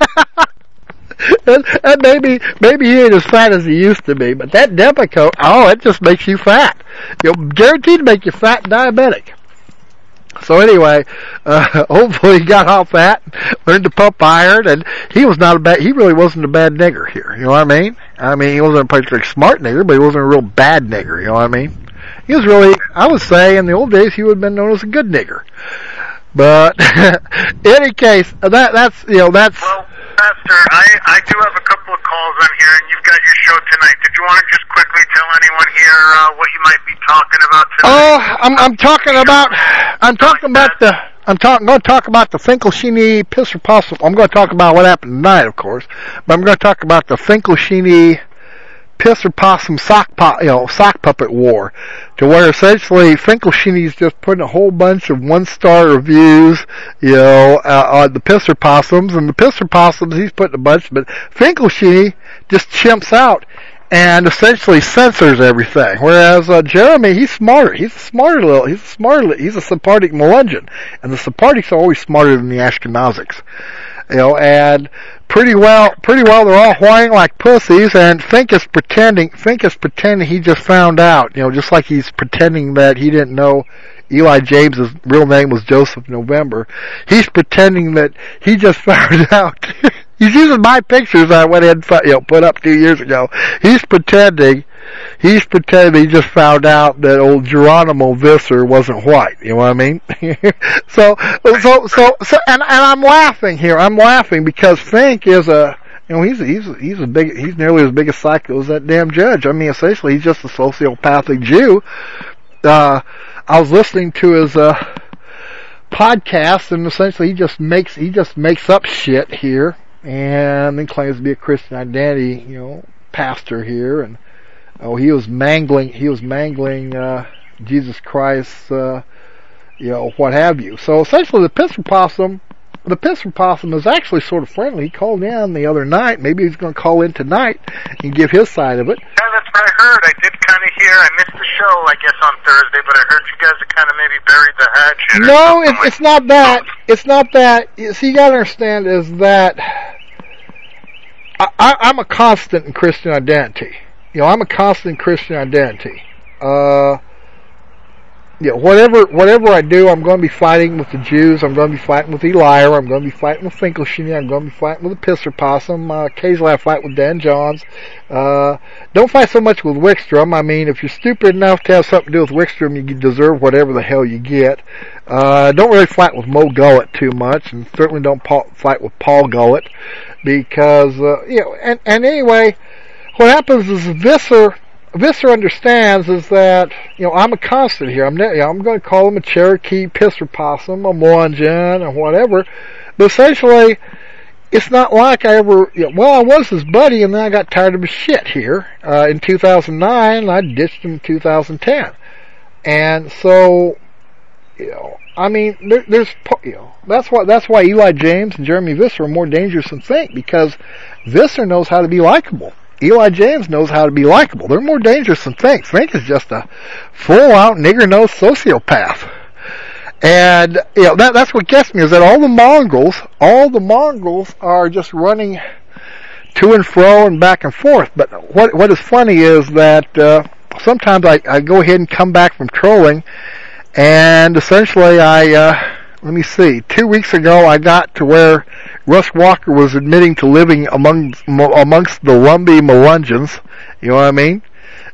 and maybe he ain't as fat as he used to be, but that Depakote, it just makes you fat. Guaranteed to make you fat and diabetic. So anyway, hopefully he got off that, learned to pump iron, and he really wasn't a bad nigger here, you know what I mean? I mean, he wasn't a particularly smart nigger, but he wasn't a real bad nigger, you know what I mean? He was really, I would say, in the old days, he would have been known as a good nigger. But, in any case, that's... Well, Pastor, I do have a couple of calls on here, and you've got your show tonight. Did you want to just quickly tell anyone here what you might be talking about tonight? Oh, I'm going to talk about the Finkelstein Pisser Possum. I'm going to talk about what happened tonight, of course, but I'm going to talk about the Finkelstein Pisser Possum sock puppet war, to where essentially Finkelstein's just putting a whole bunch of 1-star reviews, on the Pisser Possums, and the Pisser Possums he's putting a bunch, but Finkelstein just chimps out and essentially censors everything. Whereas Jeremy, he's smarter. He's a Sephardic Melungeon, and the Sephardics are always smarter than the Ashkenazics. And pretty well they're all whining like pussies, and Fink is pretending he just found out, just like he's pretending that he didn't know Eli James's real name was Joseph November. He's pretending that he just found out. He's using my pictures I went ahead and put up 2 years ago. He's pretending he just found out that old Geronimo Visser wasn't white. You know what I mean? So, and I'm laughing here. I'm laughing because Fink is he's nearly as big a psycho as that damn judge. I mean, essentially, he's just a sociopathic Jew. I was listening to his podcast, and essentially he just makes up shit here, and then claims to be a Christian Identity, pastor here, and he was mangling Jesus Christ, what have you. So essentially, the Pisser Possum is actually sort of friendly. He called in the other night. Maybe he's going to call in tonight and give his side of it. Yeah, that's what I heard. I did kind of hear. I missed the show, I guess, on Thursday, but I heard you guys had kind of maybe buried the hatchet. No, it's not that. It's not that. See, you got to understand is that I'm a constant in Christian identity. I'm a constant Christian identity. Whatever I do, I'm going to be fighting with the Jews. I'm going to be fighting with Eliar. I'm going to be fighting with Finkelstein. I'm going to be fighting with the Pisser Possum. Occasionally I fight with Dan Johns. Don't fight so much with Wickstrom. I mean, if you're stupid enough to have something to do with Wickstrom, you deserve whatever the hell you get. Don't really fight with Mo Gullett too much, and certainly don't fight with Paul Gullett, because, and anyway, what happens is Visser understands is that, I'm a constant here. I'm going to call him a Cherokee Pisser Possum, a Melungeon, or whatever. But essentially, it's not like I ever, I was his buddy, and then I got tired of his shit here, in 2009, and I ditched him in 2010. And so, I mean, that's why Eli James and Jeremy Visser are more dangerous than Fink, because Visser knows how to be likable. Eli James knows how to be likable. They're more dangerous than Fink. Fink is just a full-out nigger-nosed sociopath. And, that's what gets me, is that all the mongrels are just running to and fro and back and forth. But what is funny is that, sometimes I go ahead and come back from trolling, and essentially let me see, 2 weeks ago I got to where Russ Walker was admitting to living amongst the Lumbee Melungeons. You know what I mean?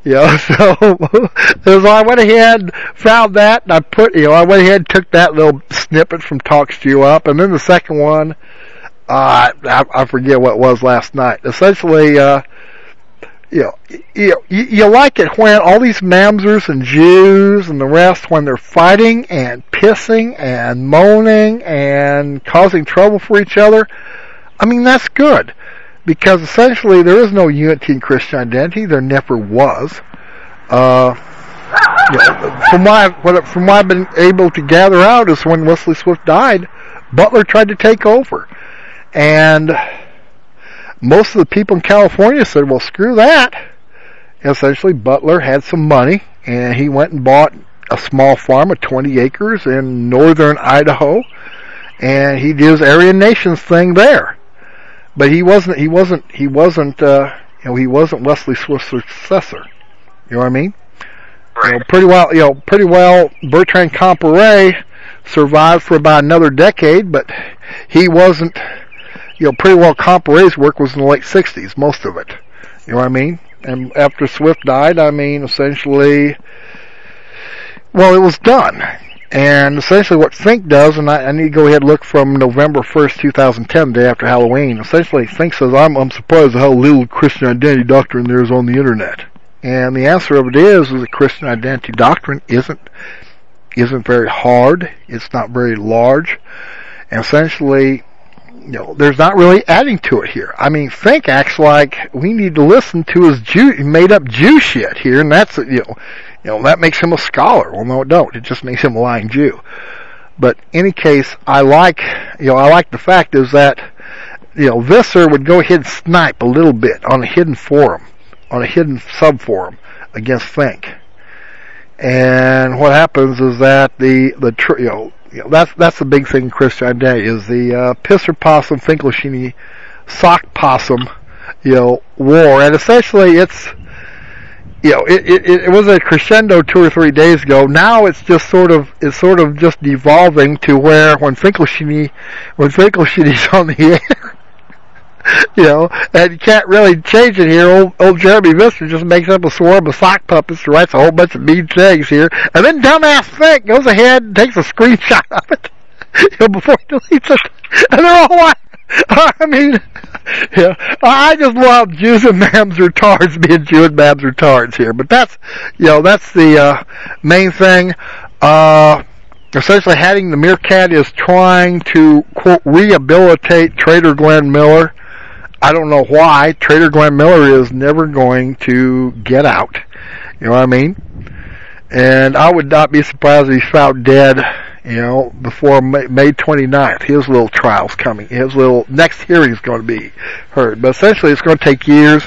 So I went ahead, found that, and I went ahead and took that little snippet from TalkStew up, and then the second one, I forget what it was last night. Essentially, you like it when all these mamzers and Jews and the rest, when they're fighting and pissing and moaning and causing trouble for each other. I mean, that's good, because essentially there is no unity in Christian identity. There never was. From what I've been able to gather out is when Wesley Swift died, Butler tried to take over, and most of the people in California said, well, screw that. Essentially, Butler had some money, and he went and bought a small farm of 20 acres in northern Idaho, and he did his Aryan Nations thing there. But he wasn't Wesley Swift's successor. You know what I mean? Right. Pretty well, Bertrand Comparet survived for about another decade, but he wasn't, pretty well Comparet's work was in the late 60s, most of it. You know what I mean? And after Swift died, I mean, essentially, well, it was done. And essentially what Fink does, and I need to go ahead and look from November 1st, 2010, the day after Halloween, essentially Fink says, I'm surprised at how little Christian identity doctrine there is on the internet. And the answer of it is that Christian identity doctrine isn't very hard, it's not very large, and essentially, there's not really adding to it here. I mean, Fink acts like we need to listen to his made up Jew shit here, and that's, that makes him a scholar. Well, no, it don't. It just makes him a lying Jew. But in any case, I like the fact is that, Visser would go ahead and snipe a little bit on a hidden forum, on a hidden sub-forum against Fink. And what happens is that that's the big thing in Christian identity is the pisser possum Finkelstein sock possum war, and essentially it's it was a crescendo 2 or 3 days ago. Now it's sort of just devolving to where when Finkelstein is on the air, and you can't really change it here. Old Jeremy Visser just makes up a swarm of sock puppets, writes a whole bunch of mean things here, and then dumbass Fink goes ahead and takes a screenshot of it, before he deletes it, and they're all like, I mean, I just love Jews and Mams retards being Jew and Mams retards here, but that's the main thing. Essentially, Hatting the Meerkat is trying to, quote, rehabilitate Trader Glenn Miller. I don't know why. Trader Glenn Miller is never going to get out. You know what I mean? And I would not be surprised if he's found dead, before May 29th. His little trial's coming. His little next hearing is going to be heard. But essentially, it's going to take years.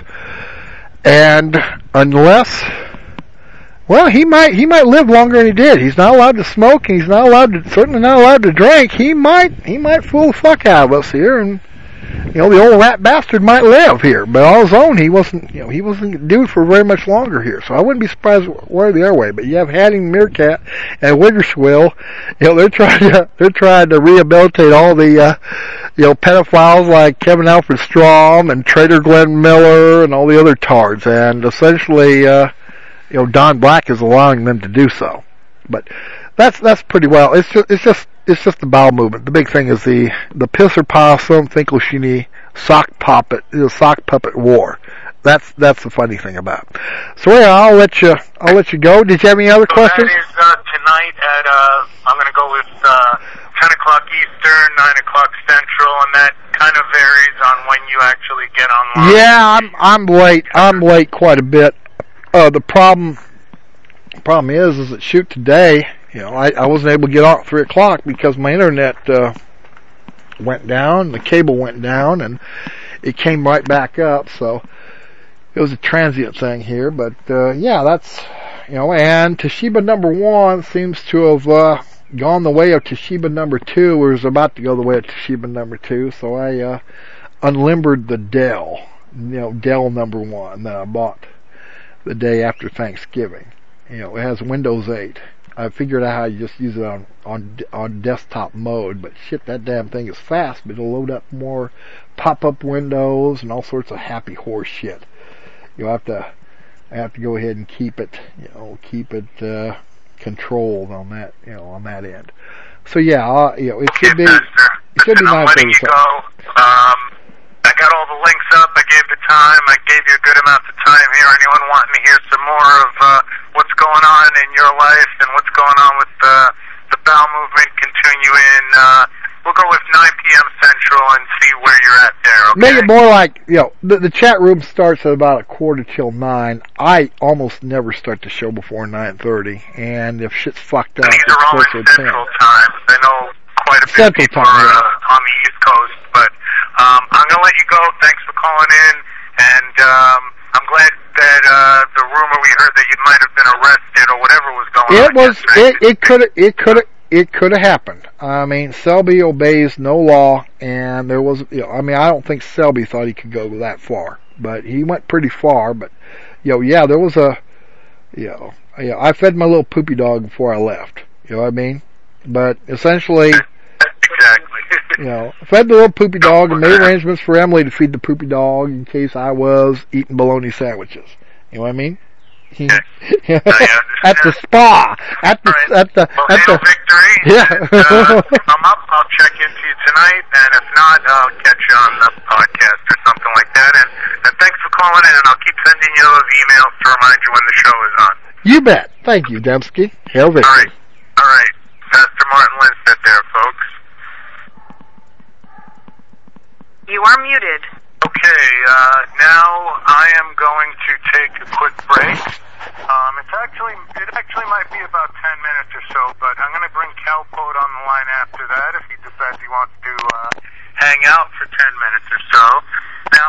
And unless, well, he might live longer than he did. He's not allowed to smoke, and he's certainly not allowed to drink. He might fool the fuck out of us here, and the old rat bastard might live here, but on his own, he wasn't due for very much longer here. So I wouldn't be surprised where the other way. But you have Hatting Meerkat and Wiggerswill. They're trying to rehabilitate all the pedophiles like Kevin Alfred Strom and Trader Glenn Miller and all the other tards. And essentially, Don Black is allowing them to do so. But that's pretty well. It's just the bowel movement. The big thing is the pisser possum Finkelstein sock puppet war. That's the funny thing about it. So yeah, I'll let you go. Did you have any other questions? That is tonight at I'm going to go with 10 o'clock Eastern, 9 o'clock Central, and that kind of varies on when you actually get online. Yeah, I'm late. I'm late quite a bit. The problem is that shoot today. I wasn't able to get on at 3 o'clock because my internet went down, the cable went down, and it came right back up. So it was a transient thing here, but yeah, that's and Toshiba number 1 seems to have gone the way of Toshiba number 2, or is about to go the way of Toshiba number 2. So I unlimbered the Dell, Dell number 1 that I bought the day after Thanksgiving. It has Windows 8. I figured out how you just use it on desktop mode, but shit, that damn thing is fast, but it'll load up more pop-up windows and all sorts of happy horse shit. I have to go ahead and keep it controlled on that, on that end. So yeah, it should be 9:30. I'm letting you go. I got all the links up. I gave the time. I gave you a good amount of time here. Anyone wanting to hear some more of what's going on in your life and what's going on with the bowel movement, continue in. We'll go with 9 p.m. Central and see where you're at there, okay? Make it more like, the chat room starts at about 9:15. I almost never start the show before 9:30, and if shit's fucked up, these are all in Central time. I know quite a few Central people time, are on the East Coast, but I'm going to let you go. Thanks for calling in, and I'm glad that the rumor we heard that you might have been arrested or whatever was going on. It could have happened. I mean, Selby obeys no law, and there was, I don't think Selby thought he could go that far, but he went pretty far. But, yeah, there was I fed my little poopy dog before I left. You know what I mean? But essentially, exactly. Fed the little poopy dog and made arrangements for Emily to feed the poopy dog in case I was eating bologna sandwiches. You know what I mean? Yeah. I understand. at the spa. At the victory. Yeah. I'm up. I'll check into you tonight, and if not, I'll catch you on the podcast or something like that. And thanks for calling in, and I'll keep sending you those emails to remind you when the show is on. You bet. Thank you, Dembski. Hail victory. All right. Pastor Martin Lindstedt there, folks. You are muted. Okay, now I am going to take a quick break. It actually might be about 10 minutes or so, but I'm going to bring Calpode on the line after that if he decides he wants to hang out for 10 minutes or so.